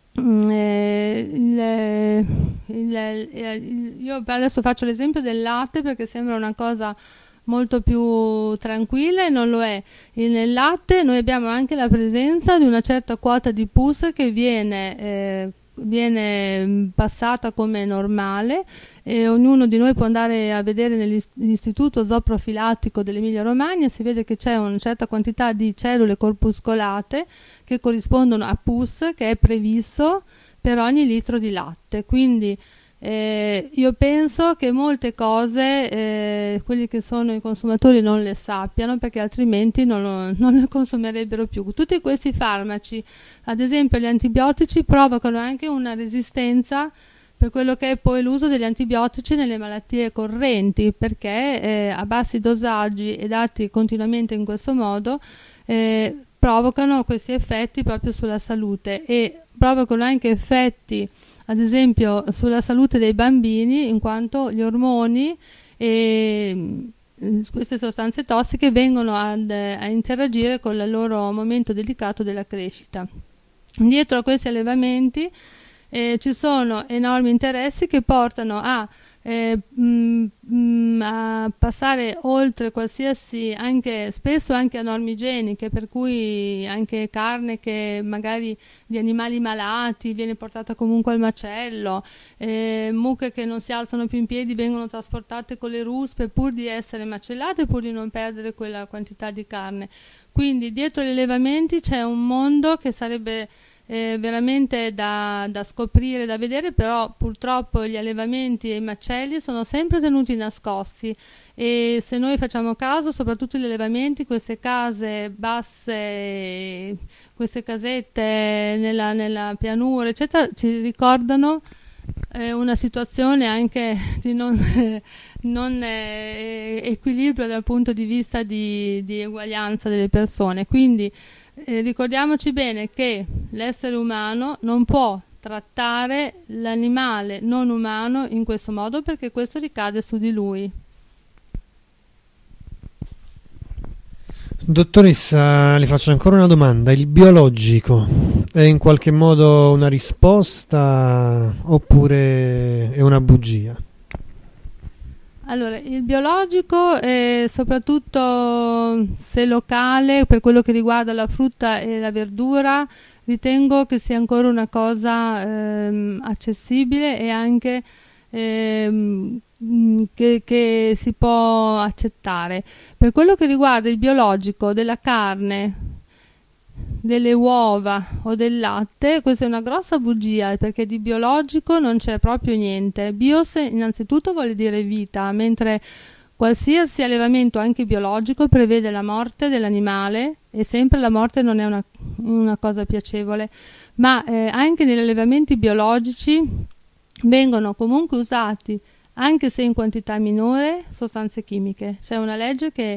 E: io adesso faccio l'esempio del latte perché sembra una cosa molto più tranquilla, e non lo è. Nel latte noi abbiamo anche la presenza di una certa quota di pus che viene passata come normale, e ognuno di noi può andare a vedere nell'istituto zooprofilattico dell'Emilia Romagna, si vede che c'è una certa quantità di cellule corpuscolate che corrispondono a pus, che è previsto per ogni litro di latte. Quindi io penso che molte cose quelli che sono i consumatori non le sappiano, perché altrimenti non le consumerebbero più. Tutti questi farmaci, ad esempio gli antibiotici, provocano anche una resistenza per quello che è poi l'uso degli antibiotici nelle malattie correnti, perché a bassi dosaggi e dati continuamente in questo modo provocano questi effetti proprio sulla salute, e provocano anche effetti ad esempio sulla salute dei bambini, in quanto gli ormoni e queste sostanze tossiche vengono a interagire con il loro momento delicato della crescita. Dietro a questi allevamenti ci sono enormi interessi che portano a a passare oltre qualsiasi, anche spesso anche a norme igieniche, per cui anche carne che magari di animali malati viene portata comunque al macello, mucche che non si alzano più in piedi vengono trasportate con le ruspe pur di essere macellate, pur di non perdere quella quantità di carne. Quindi dietro gli allevamenti c'è un mondo che sarebbe veramente da scoprire, da vedere, però purtroppo gli allevamenti e i macelli sono sempre tenuti nascosti, e se noi facciamo caso, soprattutto gli allevamenti, queste case basse, queste casette nella pianura eccetera, ci ricordano una situazione anche di non equilibrio dal punto di vista di eguaglianza delle persone. Quindi ricordiamoci bene che l'essere umano non può trattare l'animale non umano in questo modo, perché questo ricade su di lui.
B: Dottoressa, le faccio ancora una domanda. Il biologico è in qualche modo una risposta oppure è una bugia?
E: Allora, il biologico, soprattutto se locale, per quello che riguarda la frutta e la verdura, ritengo che sia ancora una cosa accessibile e anche che si può accettare. Per quello che riguarda il biologico della carne, delle uova o del latte, questa è una grossa bugia, perché di biologico non c'è proprio niente. Bios innanzitutto vuol dire vita, mentre qualsiasi allevamento anche biologico prevede la morte dell'animale, e sempre la morte non è una cosa piacevole, ma anche negli allevamenti biologici vengono comunque usati, anche se in quantità minore, sostanze chimiche. C'è una legge che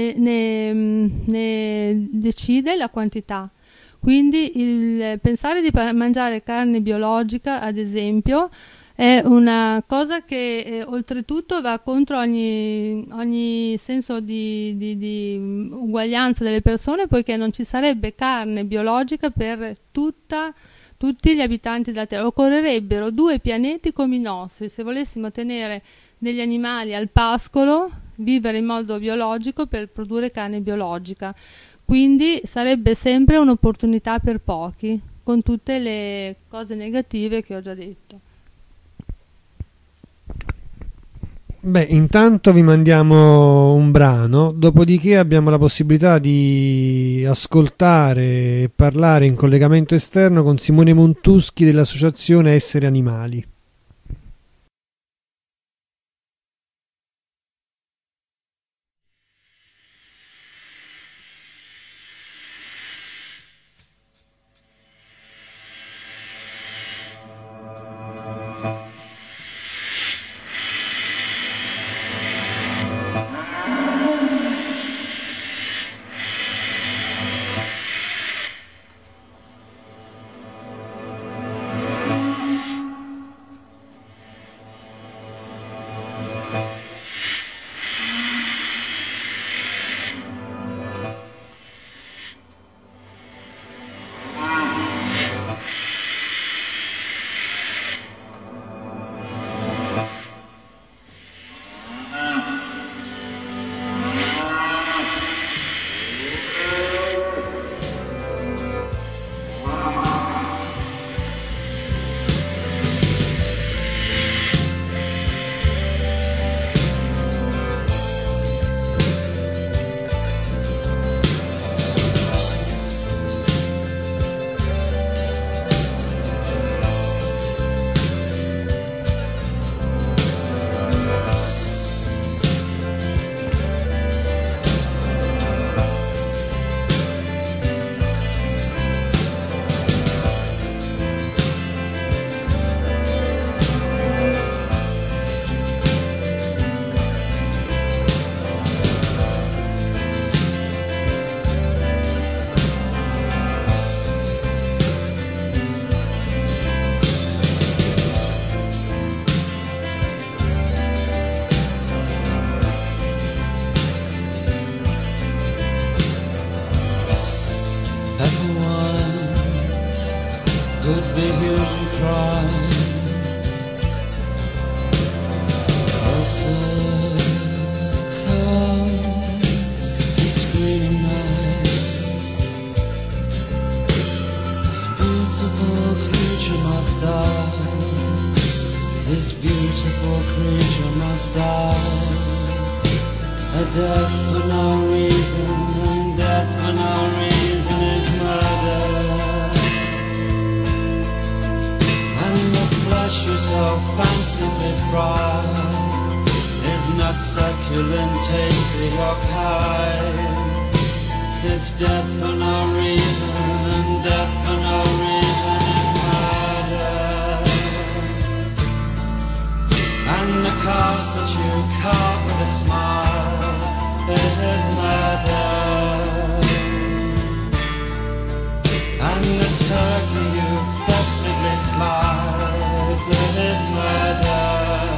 E: ne decide la quantità. Quindi il pensare di mangiare carne biologica, ad esempio, è una cosa che oltretutto va contro ogni senso di uguaglianza delle persone, poiché non ci sarebbe carne biologica per tutti gli abitanti della Terra. Occorrerebbero 2 pianeti come i nostri se volessimo tenere degli animali al pascolo, vivere in modo biologico per produrre carne biologica. Quindi sarebbe sempre un'opportunità per pochi, con tutte le cose negative che ho già detto.
B: Beh, intanto vi mandiamo un brano, dopodiché abbiamo la possibilità di ascoltare e parlare in collegamento esterno con Simone Montuschi dell'associazione Essere Animali.
C: could be human crime. merciful creature must die. A death for no reason, and death for no reason is murder. And the flesh you so fancifully fry is not succulent, tasty or kind. It's death for no reason, and death for no reason is murder. And the carp that you carve with a smile is murder. And the turkey you festively slice is murder.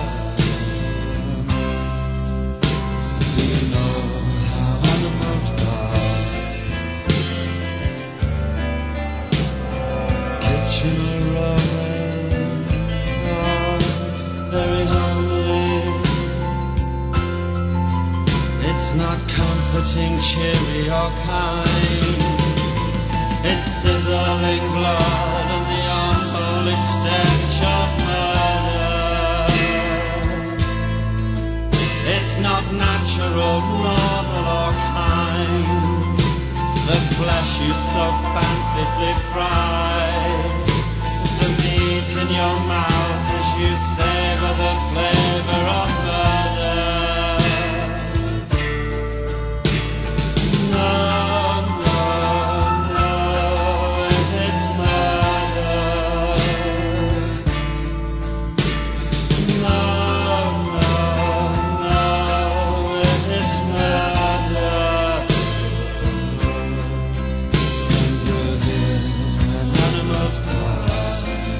C: Do you know how animals die? Kitchener Road, very homely. It's not comforting, cheery or kind. It's sizzling blood and the unholy stench of murder. It's not natural, normal or kind. The flesh you so fancifully fry, the meat in your mouth as you savor the flavor of murder. No, no, no, it's murder. No, no, no, it's murder. Good is when animals cry.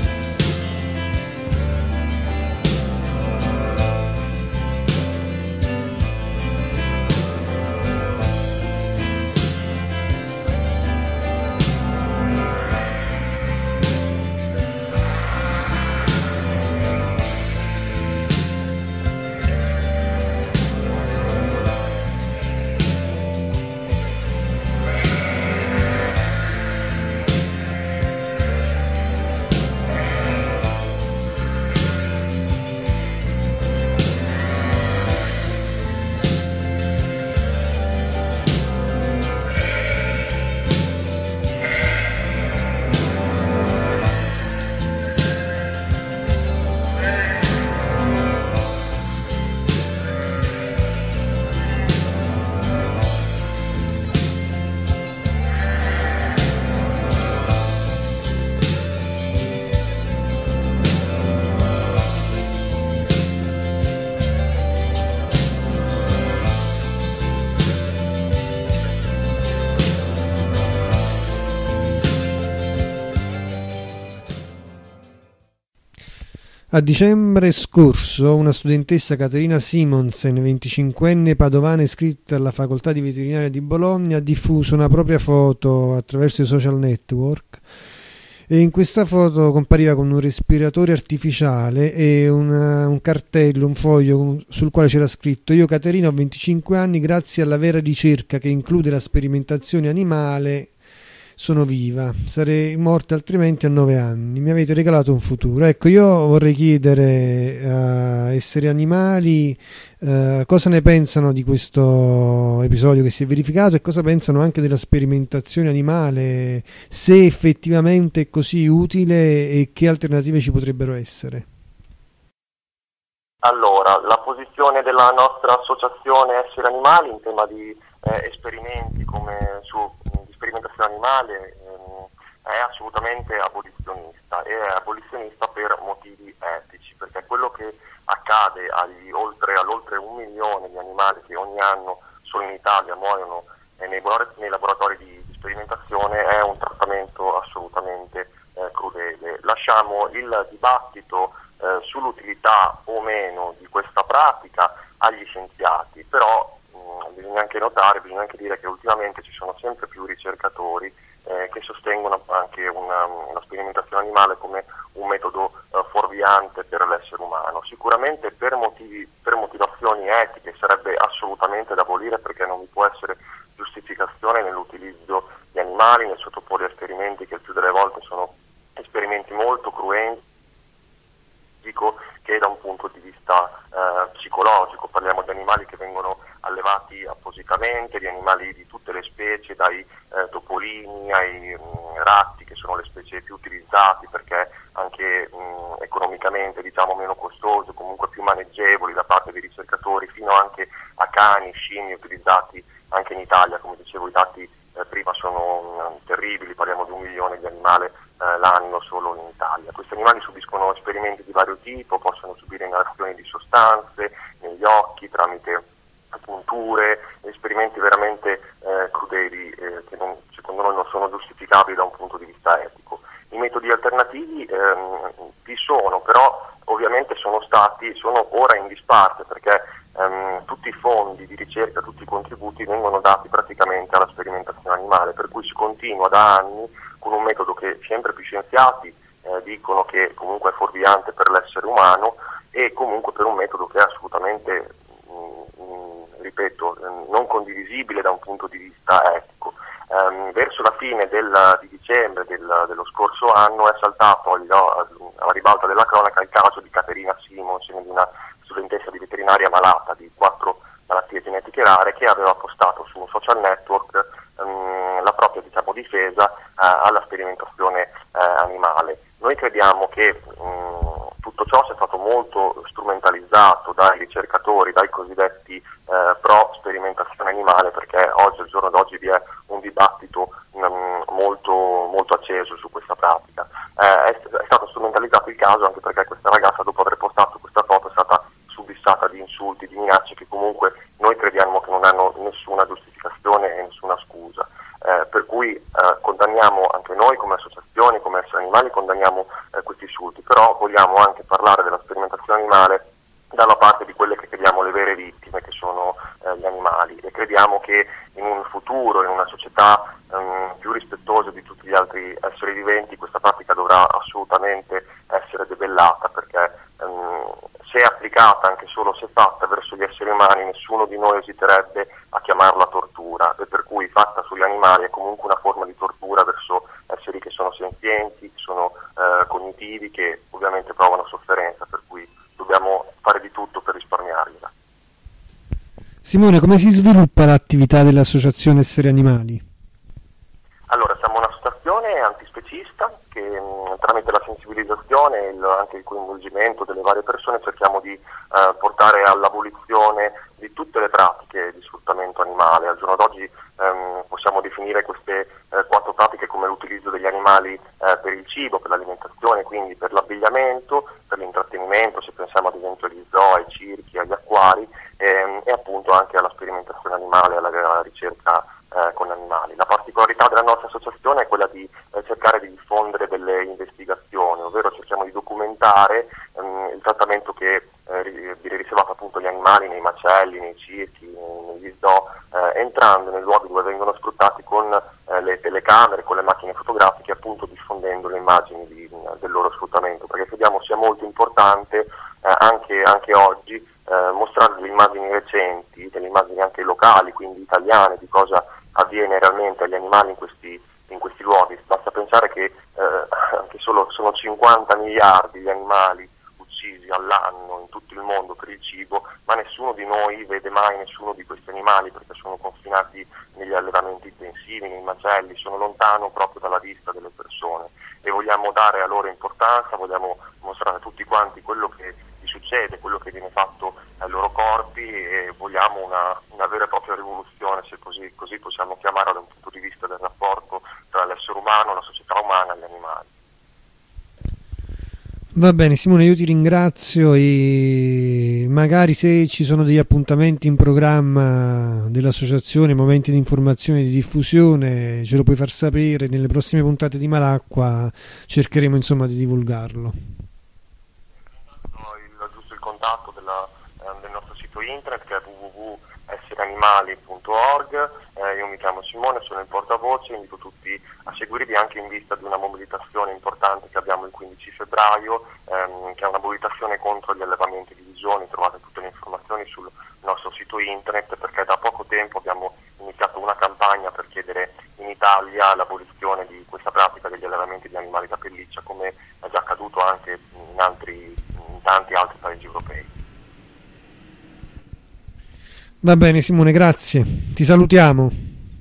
B: A dicembre scorso una studentessa, Caterina Simonsen, 25enne padovana iscritta alla facoltà di veterinaria di Bologna, ha diffuso una propria foto attraverso i social network e in questa foto compariva con un respiratore artificiale e un cartello, un foglio sul quale c'era scritto: "Io Caterina ho 25 anni, grazie alla vera ricerca che include la sperimentazione animale sono viva, sarei morta altrimenti a 9 anni, mi avete regalato un futuro". Ecco, io vorrei chiedere a Esseri Animali cosa ne pensano di questo episodio che si è verificato e cosa pensano anche della sperimentazione animale, se effettivamente è così utile e che alternative ci potrebbero essere.
F: Allora, la posizione della nostra associazione Esseri Animali in tema di esperimenti come di sperimentazione animale è assolutamente abolizionista, e è abolizionista per motivi etici, perché quello che accade all'oltre 1 milione di animali che ogni anno solo in Italia muoiono nei laboratori di sperimentazione è un trattamento assolutamente crudele. Lasciamo il dibattito sull'utilità o meno di questa pratica agli scienziati, però bisogna anche dire che ultimamente ci sono sempre più ricercatori che sostengono anche una sperimentazione animale come un metodo fuorviante per l'essere umano. Sicuramente per motivazioni etiche sarebbe assolutamente da abolire, perché non vi può essere giustificazione nell'utilizzo di animali, nel sottoporli a esperimenti che il più delle volte sono esperimenti molto cruenti, dico che da un punto di vista animali di tutte le specie, dai topolini ai ratti, che sono le specie più utilizzate perché anche economicamente diciamo meno costosi, comunque più maneggevoli da parte dei ricercatori, fino anche a cani, scimmie utilizzati anche in Italia. Come dicevo, i dati prima sono terribili, parliamo di 1 milione di animali l'anno solo in Italia. Questi animali subiscono esperimenti di vario tipo, possono subire inalazioni di sostanze negli occhi tramite punture, esperimenti veramente crudeli che secondo noi non sono giustificabili da un punto di vista etico. I metodi alternativi vi sono, però ovviamente sono ora in disparte, perché tutti i fondi di ricerca, tutti i contributi vengono dati praticamente alla sperimentazione animale, per cui si continua da anni con un metodo che sempre più scienziati dicono che comunque è fuorviante per l'essere umano, e comunque per un metodo che è assolutamente, ripeto, non condivisibile da un punto di vista etico. Verso la fine di dicembre dello scorso anno è saltato alla ribalta della cronaca il caso di Caterina Simons, di una studentessa di veterinaria malata di 4 malattie genetiche rare, che aveva postato su un social network la propria difesa alla sperimentazione animale. Noi crediamo che tutto ciò sia stato molto strumentalizzato dai ricercatori, dai cosiddetti pro sperimentazione animale, perché al giorno d'oggi vi è un dibattito molto, molto acceso su questa pratica. È stato strumentalizzato il caso anche perché questa ragazza, dopo aver postato questa foto, è stata subissata di insulti, di minacce che comunque noi crediamo che non hanno nessuna giustificazione e nessuna scusa. Per cui condanniamo anche noi come associazioni, come Essere Animali, condanniamo questi insulti, però vogliamo anche parlare della sperimentazione animale dalla parte di quelle che crediamo le vere vittime, che sono gli animali, e crediamo che in un futuro, in una società più rispettosa di tutti gli altri esseri viventi, questa pratica dovrà assolutamente essere debellata, perché se applicata, anche solo se fatta verso gli esseri umani, nessuno di noi esiterebbe a chiamarla tortura, e per cui fatta sugli animali è comunque una forma di tortura verso esseri che sono senzienti, che sono cognitivi, che ovviamente provano sofferenza, per cui dobbiamo fare di tutto per risparmiargliela.
B: Simone, come si sviluppa l'attività dell'associazione Essere Animali?
F: Allora, siamo un'associazione antispecista che tramite la sensibilizzazione e anche il coinvolgimento delle varie persone cerchiamo di portare all'abolizione di tutte le pratiche di sfruttamento animale. Al giorno d'oggi possiamo definire queste 4 pratiche come l'utilizzo degli animali per il cibo, per l'alimentazione, quindi per l'abbigliamento, per l'intrattenimento, se pensiamo ad esempio agli zoo, ai circhi, agli acquari, e appunto anche alla sperimentazione animale, alla ricerca con animali. La particolarità della nostra associazione è quella di cercare di diffondere delle investigazioni, ovvero cerchiamo di documentare il trattamento che viene riservato appunto agli animali nei macelli, nei circhi, negli zoo, entrando nei luoghi dove vengono sfruttati con le telecamere, con le macchine fotografiche, appunto diffondendo le immagini del loro sfruttamento, perché crediamo sia molto importante anche oggi mostrare delle immagini recenti, delle immagini anche locali, quindi italiane, di cosa avviene realmente agli animali in questi luoghi. Basta pensare che anche solo sono 50 miliardi gli animali uccisi all'anno in tutto il mondo per il cibo, ma nessuno di noi vede mai nessuno di questi animali, perché sono confinati negli allevamenti intensivi, nei macelli, sono lontano proprio dalla vista delle persone, e vogliamo dare a loro importanza, vogliamo mostrare a tutti quanti quello che succede, quello che viene fatto ai loro corpi, e vogliamo una vera e propria rivoluzione, se così possiamo chiamarla, da un punto di vista del rapporto tra l'essere umano, la società umana e gli animali.
B: Va bene Simone, io ti ringrazio, e magari se ci sono degli appuntamenti in programma dell'associazione, momenti di informazione e di diffusione, ce lo puoi far sapere. Nelle prossime puntate di Malacqua cercheremo insomma di divulgarlo.
F: Il contatto del nostro sito internet, che è www.essereanimali.org. Io mi chiamo Simone, sono il portavoce, invito tutti a seguirvi anche in vista di una mobilitazione importante che abbiamo il 15 febbraio, che è una mobilitazione contro gli allevamenti di visoni. Trovate tutte le informazioni sul nostro sito internet, perché da poco tempo abbiamo iniziato una campagna per chiedere in Italia l'abolizione di questa pratica degli allevamenti di animali da pelliccia, come è già accaduto anche in tanti altri paesi europei.
B: Va bene Simone, grazie, ti salutiamo.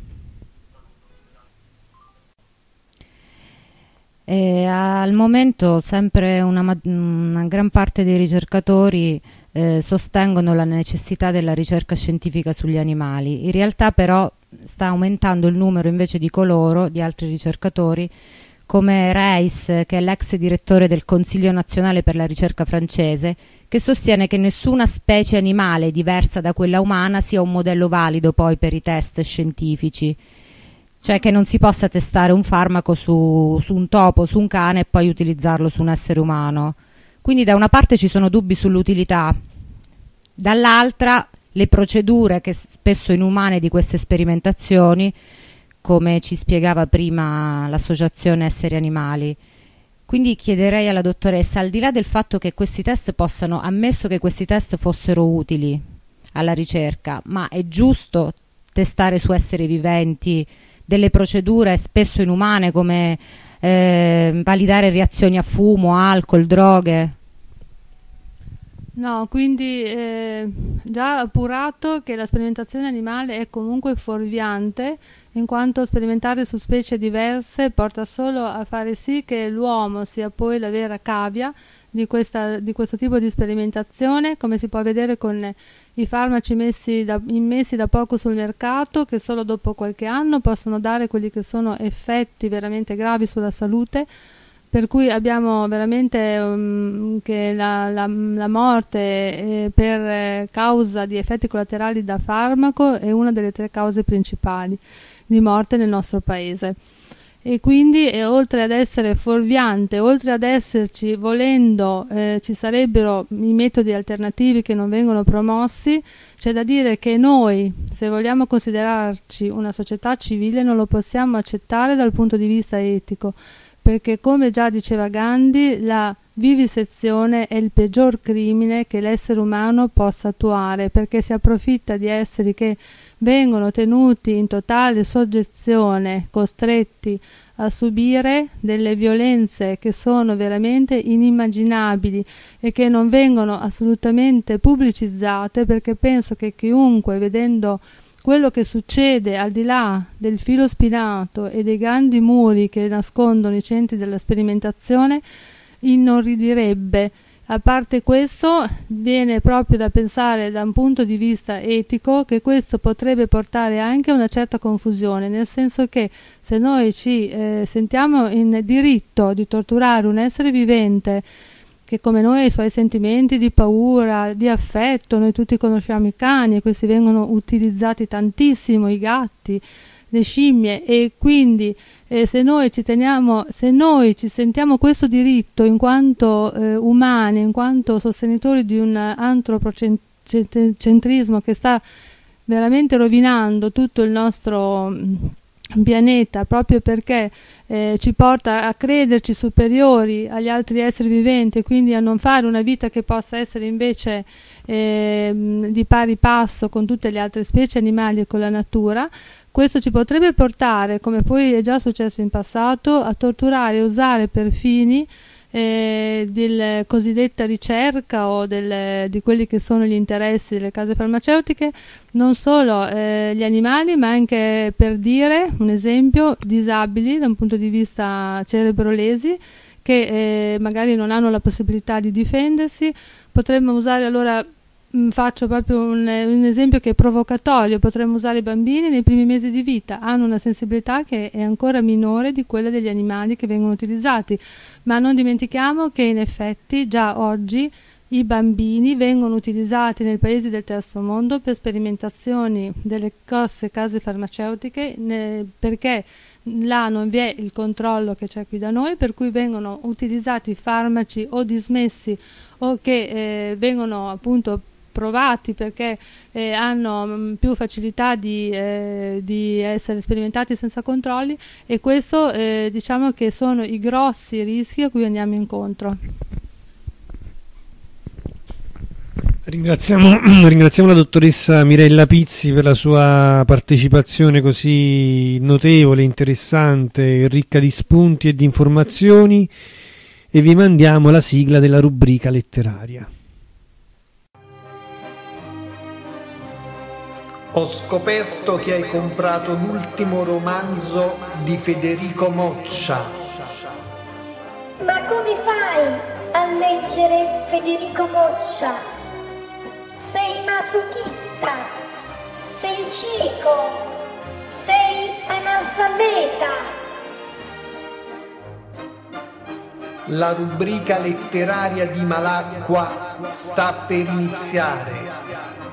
D: Al momento sempre una gran parte dei ricercatori sostengono la necessità della ricerca scientifica sugli animali. In realtà però sta aumentando il numero invece di altri ricercatori, come Reis, che è l'ex direttore del Consiglio nazionale per la ricerca francese, che sostiene che nessuna specie animale diversa da quella umana sia un modello valido poi per i test scientifici. Cioè che non si possa testare un farmaco su un topo, su un cane e poi utilizzarlo su un essere umano. Quindi da una parte ci sono dubbi sull'utilità, dall'altra le procedure che spesso inumane di queste sperimentazioni, come ci spiegava prima l'associazione Esseri Animali. Quindi chiederei alla dottoressa, al di là del fatto che questi test ammesso che questi test fossero utili alla ricerca, ma è giusto testare su esseri viventi delle procedure spesso inumane come validare reazioni a fumo, alcol, droghe?
E: No, quindi già appurato che la sperimentazione animale è comunque fuorviante, in quanto sperimentare su specie diverse porta solo a fare sì che l'uomo sia poi la vera cavia di questo tipo di sperimentazione, come si può vedere con i farmaci immessi da poco sul mercato, che solo dopo qualche anno possono dare quelli che sono effetti veramente gravi sulla salute, per cui abbiamo veramente che la morte per causa di effetti collaterali da farmaco è una delle 3 cause principali di morte nel nostro paese. E quindi oltre ad essere fuorviante, oltre ad esserci, volendo, ci sarebbero i metodi alternativi che non vengono promossi, c'è da dire che noi, se vogliamo considerarci una società civile, non lo possiamo accettare dal punto di vista etico, perché come già diceva Gandhi, la vivisezione è il peggior crimine che l'essere umano possa attuare, perché si approfitta di esseri che vengono tenuti in totale soggezione, costretti a subire delle violenze che sono veramente inimmaginabili e che non vengono assolutamente pubblicizzate, perché penso che chiunque, vedendo quello che succede al di là del filo spinato e dei grandi muri che nascondono i centri della sperimentazione, inorridirebbe. A parte questo, viene proprio da pensare da un punto di vista etico che questo potrebbe portare anche a una certa confusione, nel senso che se noi ci sentiamo in diritto di torturare un essere vivente che come noi ha i suoi sentimenti di paura, di affetto, noi tutti conosciamo i cani e questi vengono utilizzati tantissimo, i gatti, le scimmie, e quindi se noi ci sentiamo questo diritto in quanto umani, in quanto sostenitori di un antropocentrismo che sta veramente rovinando tutto il nostro pianeta, proprio perché ci porta a crederci superiori agli altri esseri viventi e quindi a non fare una vita che possa essere invece di pari passo con tutte le altre specie animali e con la natura. Questo ci potrebbe portare, come poi è già successo in passato, a torturare e usare per fini della cosiddetta ricerca o di quelli che sono gli interessi delle case farmaceutiche, non solo gli animali, ma anche, per dire un esempio, disabili da un punto di vista cerebrolesi, che magari non hanno la possibilità di difendersi. Potremmo usare, allora faccio proprio un esempio che è provocatorio, potremmo usare i bambini nei primi mesi di vita, hanno una sensibilità che è ancora minore di quella degli animali che vengono utilizzati, ma non dimentichiamo che in effetti già oggi i bambini vengono utilizzati nei paesi del terzo mondo per sperimentazioni delle grosse case farmaceutiche, perché là non vi è il controllo che c'è qui da noi, per cui vengono utilizzati farmaci o dismessi o che vengono appunto provati perché hanno più facilità di essere sperimentati senza controlli, e questo diciamo che sono i grossi rischi a cui andiamo incontro.
B: Ringraziamo la dottoressa Mirella Pizzi per la sua partecipazione così notevole, interessante, ricca di spunti e di informazioni, e vi mandiamo la sigla della rubrica letteraria.
A: Ho scoperto che hai comprato l'ultimo romanzo di Federico Moccia.
G: Ma come fai a leggere Federico Moccia? Sei masochista, sei cieco, sei analfabeta.
A: La rubrica letteraria di Malacqua sta per iniziare.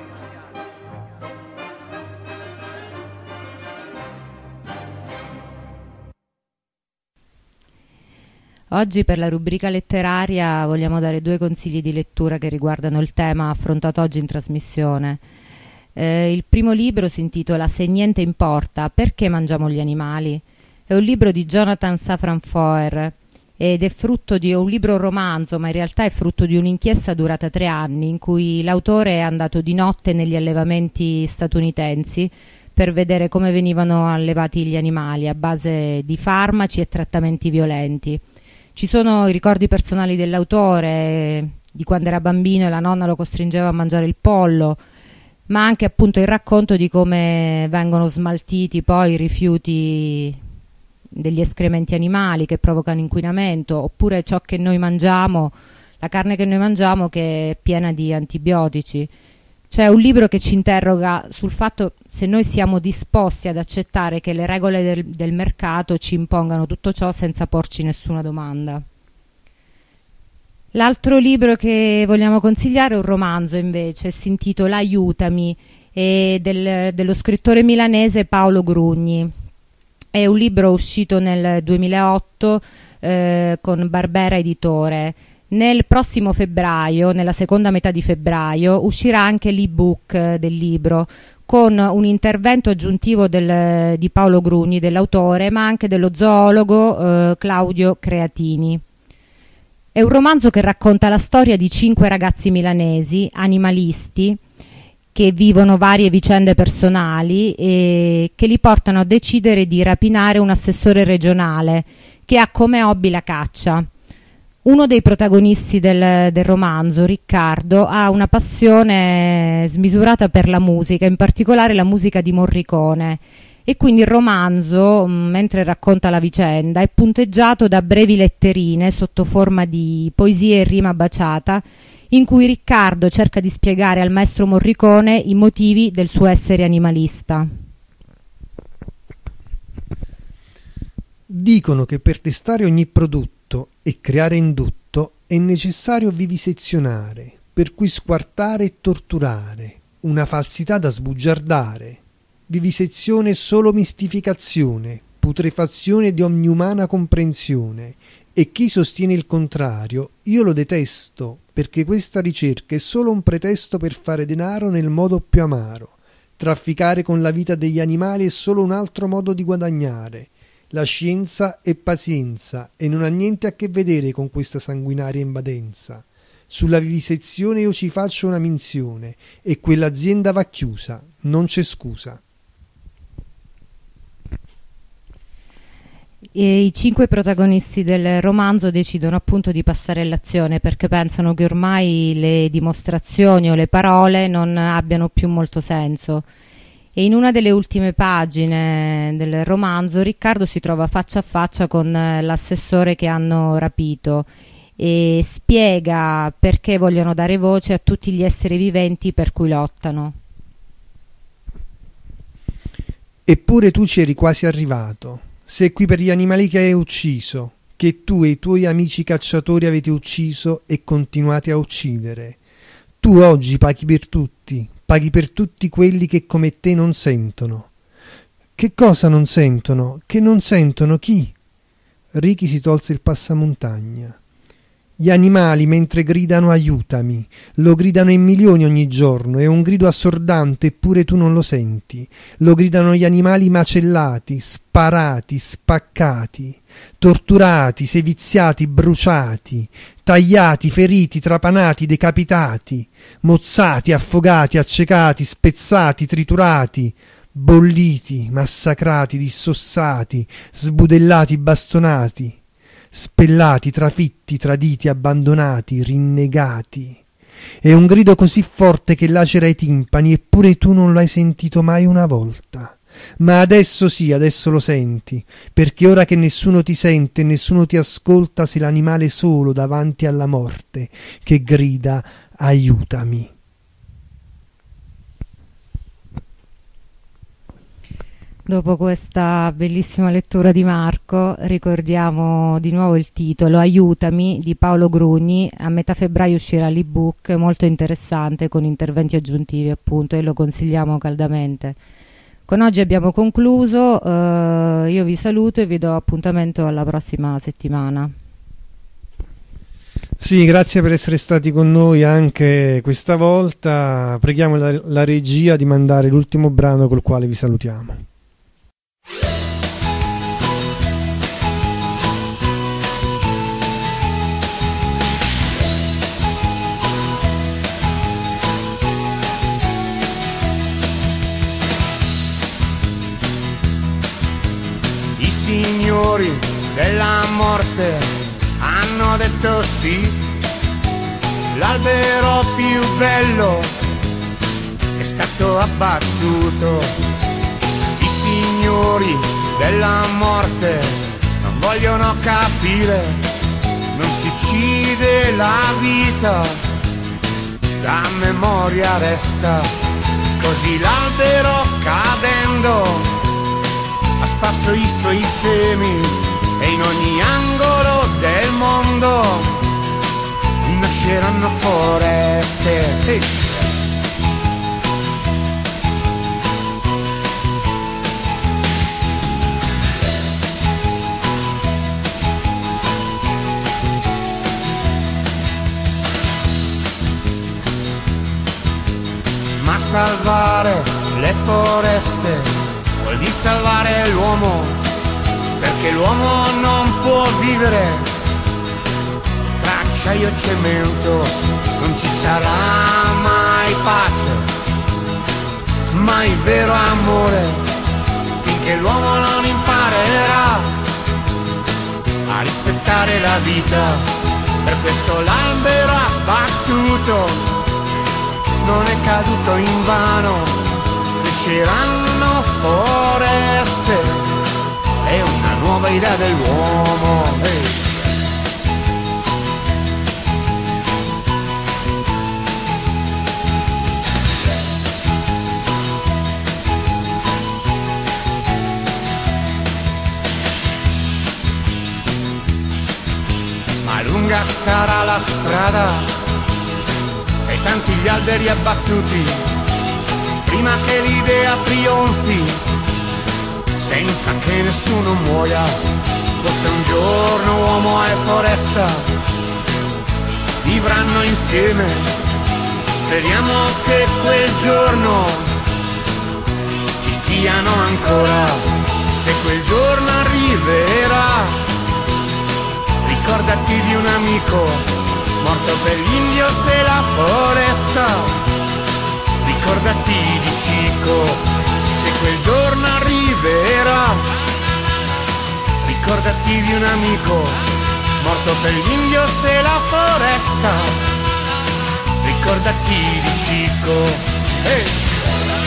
D: Oggi per la rubrica letteraria vogliamo dare 2 consigli di lettura che riguardano il tema affrontato oggi in trasmissione. Il primo libro si intitola Se niente importa, perché mangiamo gli animali? È un libro di Jonathan Safran Foer ed è frutto di un libro romanzo, ma in realtà è frutto di un'inchiesta durata 3 anni in cui l'autore è andato di notte negli allevamenti statunitensi per vedere come venivano allevati gli animali a base di farmaci e trattamenti violenti. Ci sono i ricordi personali dell'autore, di quando era bambino e la nonna lo costringeva a mangiare il pollo, ma anche appunto il racconto di come vengono smaltiti poi i rifiuti degli escrementi animali che provocano inquinamento, oppure ciò che noi mangiamo, la carne che noi mangiamo che è piena di antibiotici. C'è un libro che ci interroga sul fatto se noi siamo disposti ad accettare che le regole del mercato ci impongano tutto ciò senza porci nessuna domanda. L'altro libro che vogliamo consigliare è un romanzo invece, si intitola Aiutami, dello scrittore milanese Paolo Grugni. È un libro uscito nel 2008 con Barbera Editore. Nel prossimo febbraio, nella seconda metà di febbraio, uscirà anche l'ebook del libro con un intervento aggiuntivo di Paolo Grugni, dell'autore, ma anche dello zoologo Claudio Creatini. È un romanzo che racconta la storia di 5 ragazzi milanesi, animalisti, che vivono varie vicende personali e che li portano a decidere di rapinare un assessore regionale che ha come hobby la caccia. Uno dei protagonisti del romanzo, Riccardo, ha una passione smisurata per la musica, in particolare la musica di Morricone, e quindi il romanzo, mentre racconta la vicenda, è punteggiato da brevi letterine sotto forma di poesie e rima baciata, in cui Riccardo cerca di spiegare al maestro Morricone i motivi del suo essere animalista.
B: Dicono che per testare ogni prodotto e creare indotto è necessario vivisezionare, per cui squartare e torturare, una falsità da sbugiardare. Vivisezione è solo mistificazione, putrefazione di ogni umana comprensione, e chi sostiene il contrario io lo detesto, perché questa ricerca è solo un pretesto per fare denaro nel modo più amaro. Trafficare con la vita degli animali è solo un altro modo di guadagnare. La scienza è pazienza e non ha niente a che vedere con questa sanguinaria invadenza. Sulla vivisezione io ci faccio una minzione e quell'azienda va chiusa, non c'è scusa.
D: E i 5 protagonisti del romanzo decidono appunto di passare all'azione perché pensano che ormai le dimostrazioni o le parole non abbiano più molto senso. E in una delle ultime pagine del romanzo Riccardo si trova faccia a faccia con l'assessore che hanno rapito e spiega perché vogliono dare voce a tutti gli esseri viventi per cui lottano.
B: Eppure tu ci eri quasi arrivato. Sei qui per gli animali che hai ucciso, che tu e i tuoi amici cacciatori avete ucciso e continuate a uccidere. Tu oggi paghi per tutti. Paghi per tutti quelli che come te non sentono. Che cosa non sentono? Che non sentono chi? Ricky si tolse il passamontagna. Gli animali mentre gridano aiutami, lo gridano in milioni ogni giorno, è un grido assordante eppure tu non lo senti. Lo gridano gli animali macellati, sparati, spaccati, torturati, seviziati, bruciati, tagliati, feriti, trapanati, decapitati, mozzati, affogati, accecati, spezzati, triturati, bolliti, massacrati, dissossati, sbudellati, bastonati, spellati, trafitti, traditi, abbandonati, rinnegati. È un grido così forte che lacera i timpani, eppure tu non l'hai sentito mai una volta. Ma adesso sì, adesso lo senti, perché ora che nessuno ti sente, nessuno ti ascolta, sei l'animale solo davanti alla morte che grida aiutami.
D: Dopo questa bellissima lettura di Marco, ricordiamo di nuovo il titolo Aiutami di Paolo Grugni. A metà febbraio uscirà l'ebook, molto interessante, con interventi aggiuntivi appunto, e lo consigliamo caldamente. Con oggi abbiamo concluso, io vi saluto e vi do appuntamento alla prossima settimana.
B: Sì, grazie per essere stati con noi anche questa volta. Preghiamo la regia di mandare l'ultimo brano col quale vi salutiamo.
H: I signori della morte hanno detto sì, l'albero più bello è stato abbattuto. I signori della morte non vogliono capire, non si uccide la vita, la memoria resta. Così l'albero cadendo ha sparso i suoi semi e in ogni angolo del mondo nasceranno foreste. Ma salvare le foreste vuol dire salvare l'uomo, perché l'uomo non può vivere tra acciaio e cemento. Non ci sarà mai pace, mai vero amore, finché l'uomo non imparerà a rispettare la vita. Per questo l'albero abbattuto non è caduto invano, cresceranno foreste, è una nuova idea dell'uomo. Ma lunga sarà la strada e tanti gli alberi abbattuti, prima che l'idea trionfi, senza che nessuno muoia. Forse un giorno uomo e foresta vivranno insieme, speriamo che quel giorno ci siano ancora. Se quel giorno arriverà, ricordati di un amico morto per l'indio se la foresta. Ricordati di Cico, se quel giorno arriverà. Ricordati di un amico morto per l'indio se la foresta. Ricordati di Cico.